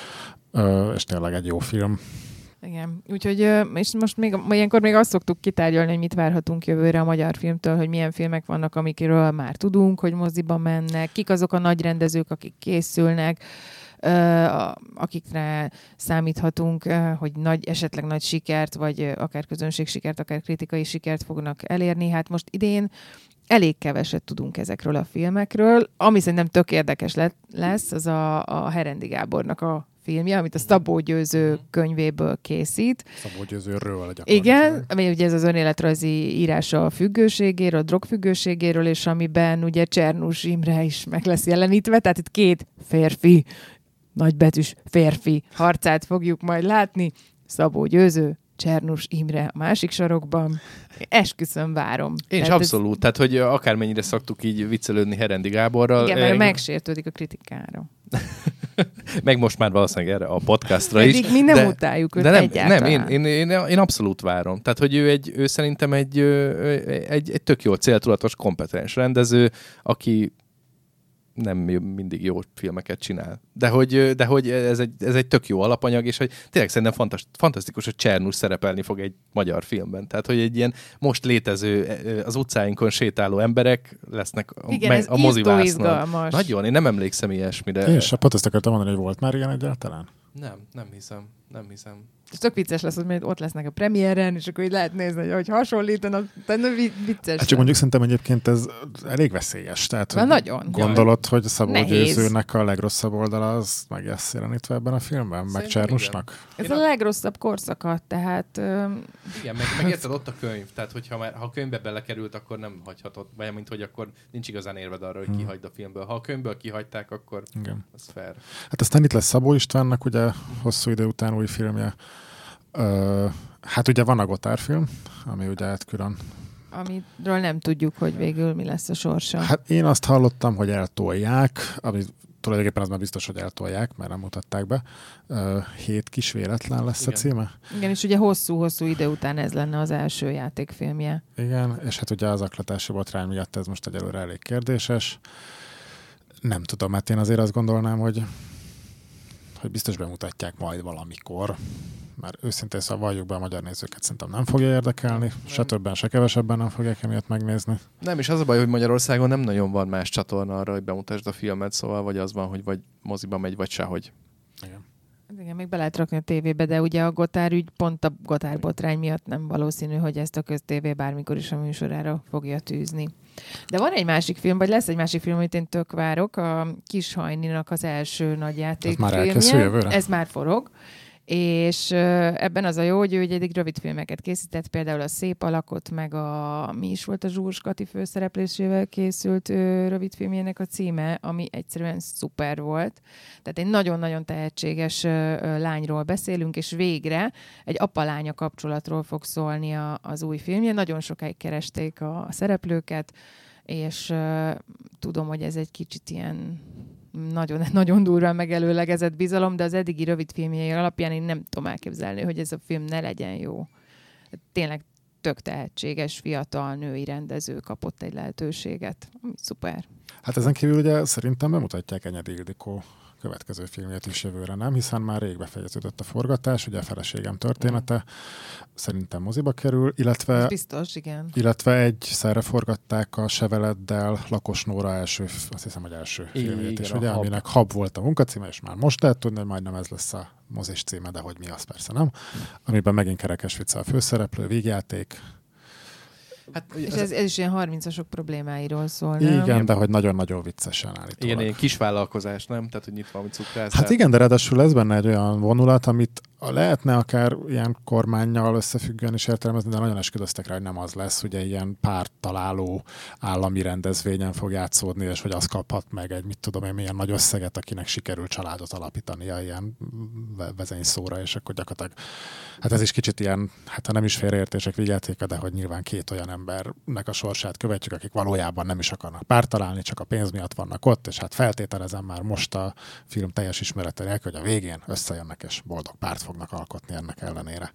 és tényleg egy jó film. Igen, úgyhogy és most még ilyenkor még azt szoktuk kitárgyalni, hogy mit várhatunk jövőre a magyar filmtől, hogy milyen filmek vannak, amikről már tudunk, hogy moziba mennek, kik azok a nagy rendezők, akik készülnek, akikre számíthatunk, hogy nagy, esetleg nagy sikert, vagy akár közönségsikert, akár kritikai sikert fognak elérni. Hát most idén elég keveset tudunk ezekről a filmekről. Ami szerintem tök érdekes lesz, az a, a Herendi Gábornak a filmje, amit a Szabó Győző könyvéből készít. Szabó Győzőről gyakorlatilag. Igen, ami ugye ez az önéletrajzi írása a függőségéről, a drogfüggőségéről, és amiben ugye Csernus Imre is meg lesz jelenítve, tehát itt két férfi, nagybetűs férfi harcát fogjuk majd látni. Szabó Győző, Csernus Imre a másik sarokban. Esküszöm, várom. Én tehát is abszolút. Ez... Tehát, hogy akármennyire szoktuk így viccelődni Herendi Gáborral. Igen, mert megsértődik a kritikára. Meg most már valószínűleg erre a podcastra is. Eddig mi nem de, utáljuk őt de nem, egyáltalán. Nem, én, én, én, én abszolút várom. Tehát, hogy ő, egy, ő szerintem egy, egy, egy tök jó céltudatos, kompetens rendező, aki nem mindig jó filmeket csinál. De hogy, de hogy ez, egy, ez egy tök jó alapanyag, és hogy tényleg szerintem fantas, fantasztikus, hogy Csernus szerepelni fog egy magyar filmben. Tehát, hogy egy ilyen most létező, az utcáinkon sétáló emberek lesznek a, igen, a mozivásznon. Izgalmas. Nagyon, én nem emlékszem ilyesmire. Én is a pont ezt akartam mondani, hogy volt már ilyen egyáltalán? Nem, nem hiszem. Nem hiszem. És tök vicces lesz, hogy ott lesznek a premiéren, és akkor így lehet nézni, hogy hasonlítanak, tehát vicces. Hát csak mondjuk szerintem egyébként ez elég veszélyes. Tehát nagyon. Gondolod, Jaj. hogy Szabó Győzőnek a legrosszabb oldala az meg lesz jelenítve ebben a filmben? Meg Csernusnak? Ez a legrosszabb korszaka, tehát... Um... Igen, meg, meg érted, ott a könyv. Tehát, hogyha már, ha a könyvbe belekerült, akkor nem hagyhatod. Vagy mint hogy akkor nincs igazán érved arra, hogy hmm. kihagyd a filmből. Ha a könyvből kihagyták, akkor igen. Az fair. Hát aztán itt lesz Szabó Istvánnak ugye hosszú idő után új filmje. Uh, hát ugye van a Gotár film, ami ugye hát külön... Amiről nem tudjuk, hogy végül mi lesz a sorsa. Hát én azt hallottam, hogy eltolják, ami tulajdonképpen az már biztos, hogy eltolják, mert nem mutatták be. Uh, Hét kis véletlen lesz igen. a címe. Igen, és ugye hosszú-hosszú idő után ez lenne az első játékfilmje. Igen, és hát ugye az aklatási botrány miatt ez most egyelőre elég kérdéses. Nem tudom, hát én azért azt gondolnám, hogy hogy biztos bemutatják majd valamikor, mert őszintén szóval valljuk be a magyar nézőket, szerintem nem fogja érdekelni, nem. Se többen, se kevesebben nem fogják emiatt megnézni. Nem, és az a baj, hogy Magyarországon nem nagyon van más csatorna arra, hogy bemutasd a filmet, szóval vagy az van, hogy vagy moziba megy, vagy sehogy. Igen. Igen, még be lehet rakni a tévébe, de ugye a Gotár ügy pont a Gotár botrány miatt nem valószínű, hogy ezt a köztévé bármikor is a műsorára fogja tűzni. De van egy másik film, vagy lesz egy másik film, amit én tök várok, a Kis Hajninak az első nagy játékfilmje. Ez már forog. És ebben az a jó, hogy ő egyedig rövid filmeket készített, például a Szép alakot, meg a mi is volt a Zsúrs Kati főszereplésével készült rövid filmjének a címe, ami egyszerűen szuper volt. Tehát egy nagyon-nagyon tehetséges lányról beszélünk, és végre egy apa-lánya kapcsolatról fog szólni a, az új filmje. Nagyon sokáig keresték a szereplőket, és uh, tudom, hogy ez egy kicsit ilyen nagyon, nagyon durván megelőlegezett bizalom, de az eddigi rövid filmjei alapján én nem tudom elképzelni, hogy ez a film ne legyen jó. Tényleg tök tehetséges, fiatal női rendező kapott egy lehetőséget. Szuper. Hát ezen kívül ugye szerintem bemutatják Enyedi Ildikó következő filmjét is jövőre, nem? Hiszen már rég befejeződött a forgatás, ugye a Feleségem története, szerintem moziba kerül, illetve, ez biztos, igen. illetve egyszerre forgatták a Seveleddel Lakos Nóra első, azt hiszem, hogy első I, filmjét igen, is, ugye, hab. Aminek Hab volt a munkacíme, és már most lehet tudni, hogy majdnem ez lesz a mozis címe, de hogy mi az persze nem. Amiben megint Kerekes Vica a főszereplő, vígjáték. Hát, és ez, ez is ilyen harmincasok problémáiról szól, igen, nem? Igen, de hogy nagyon-nagyon viccesen állítólag. Igen, ilyen kisvállalkozás, nem? Tehát, hogy nyitva valami cukrászát. Hát igen, de ráadásul ez benne egy olyan vonulat, amit lehetne akár ilyen kormánnyal összefüggően is értelmezni, de nagyon esküdöztek rá, hogy nem az lesz, ugye ilyen párttaláló állami rendezvényen fog játszódni, és hogy az kaphat meg egy, mit tudom én, milyen nagy összeget, akinek sikerül családot alapítania ilyen vezényszóra, és akkor gyakorlatilag, hát ez is kicsit ilyen, hát ha nem is félreértések vigyátéka, de hogy nyilván két olyan embernek a sorsát követjük, akik valójában nem is akarnak párttalálni, csak a pénz miatt vannak ott, és hát feltételezem már most a film teljes ismerete nélkül, hogy a végén összejönnek és boldog párt fognak alkotni ennek ellenére.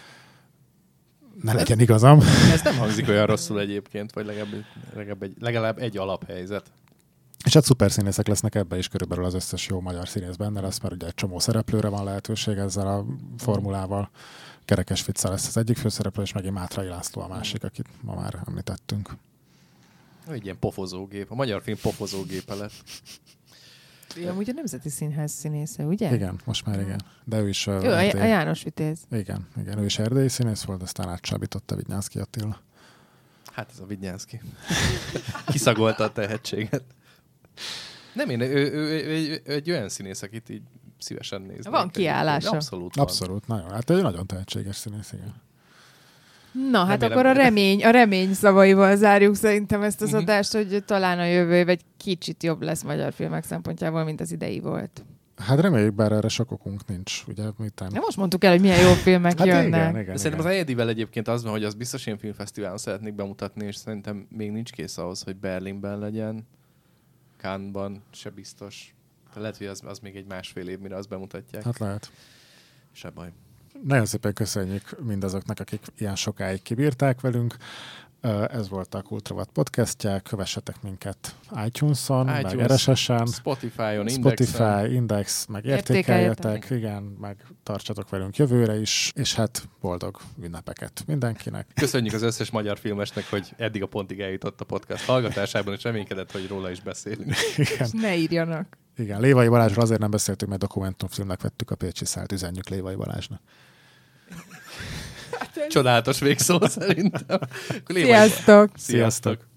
Ne legyen igazam. Ez nem hangzik olyan rosszul egyébként, vagy legalább, legalább, egy, legalább egy alaphelyzet. És hát szuper színészek lesznek ebbe is, körülbelül az összes jó magyar színész benne lesz, mert ugye egy csomó szereplőre van lehetőség ezzel a formulával. Kerekes Fica lesz az egyik főszereplő, és megint Mátrai László a másik, akit ma már említettünk. Egy ilyen pofozógép. A magyar film pofozógépe lett. Ő amúgy a Nemzeti Színház színésze, ugye? Igen, most már igen. De ő is... Ő a, a János Vitéz. Igen, igen, ő is erdélyi színész volt, aztán átcsábította Vidnyánszky Attila. Hát ez a Vidnyánszky. Kiszagolta a tehetséget. Nem én, ő, ő, ő, ő, ő egy olyan színész, akit így szívesen néznék. Van kiállása. Abszolút van. Abszolút, nagyon. Hát egy nagyon tehetséges színész, igen. Na, hát Remélem, akkor a remény, a remény szavaival zárjuk szerintem ezt az uh-huh. adást, hogy talán a jövő év egy kicsit jobb lesz magyar filmek szempontjából, mint az idei volt. Hát reméljük, bár erre sok okunk nincs, ugye? Mit De most mondtuk el, hogy milyen jó filmek hát jönnek. Igen, igen, Szerintem igen. az Egyedivel egyébként az van, hogy az biztos ilyen filmfesztiválon szeretnék bemutatni, és szerintem még nincs kész ahhoz, hogy Berlinben legyen, Cannes-ban se biztos. De lehet, hogy az, az még egy másfél év, mire azt bemutatják. Hát lehet. Se baj. Nagyon szépen köszönjük mindazoknak, akik ilyen sokáig kibírták velünk. Ez volt a Kultravat podcastja. Kövessetek minket iTunes-on, iTunes, meg er es es-en, Spotify-on, Spotify, Indexen. Index, meg Értékeljetek. értékeljetek, igen, meg tartsatok velünk jövőre is, és hát boldog ünnepeket mindenkinek. Köszönjük az összes magyar filmesnek, hogy eddig a pontig eljutott a podcast hallgatásában, és reménykedett, hogy róla is beszélünk. Igen. Ne írjanak. Igen, Lévai Balázsról azért nem beszéltünk, mert dokumentumfilmnek vettük a Pécsi Szált, üzenjük Lévai Balázsnak. Csodálatos végszó szerintem. Sziasztok! Sziasztok!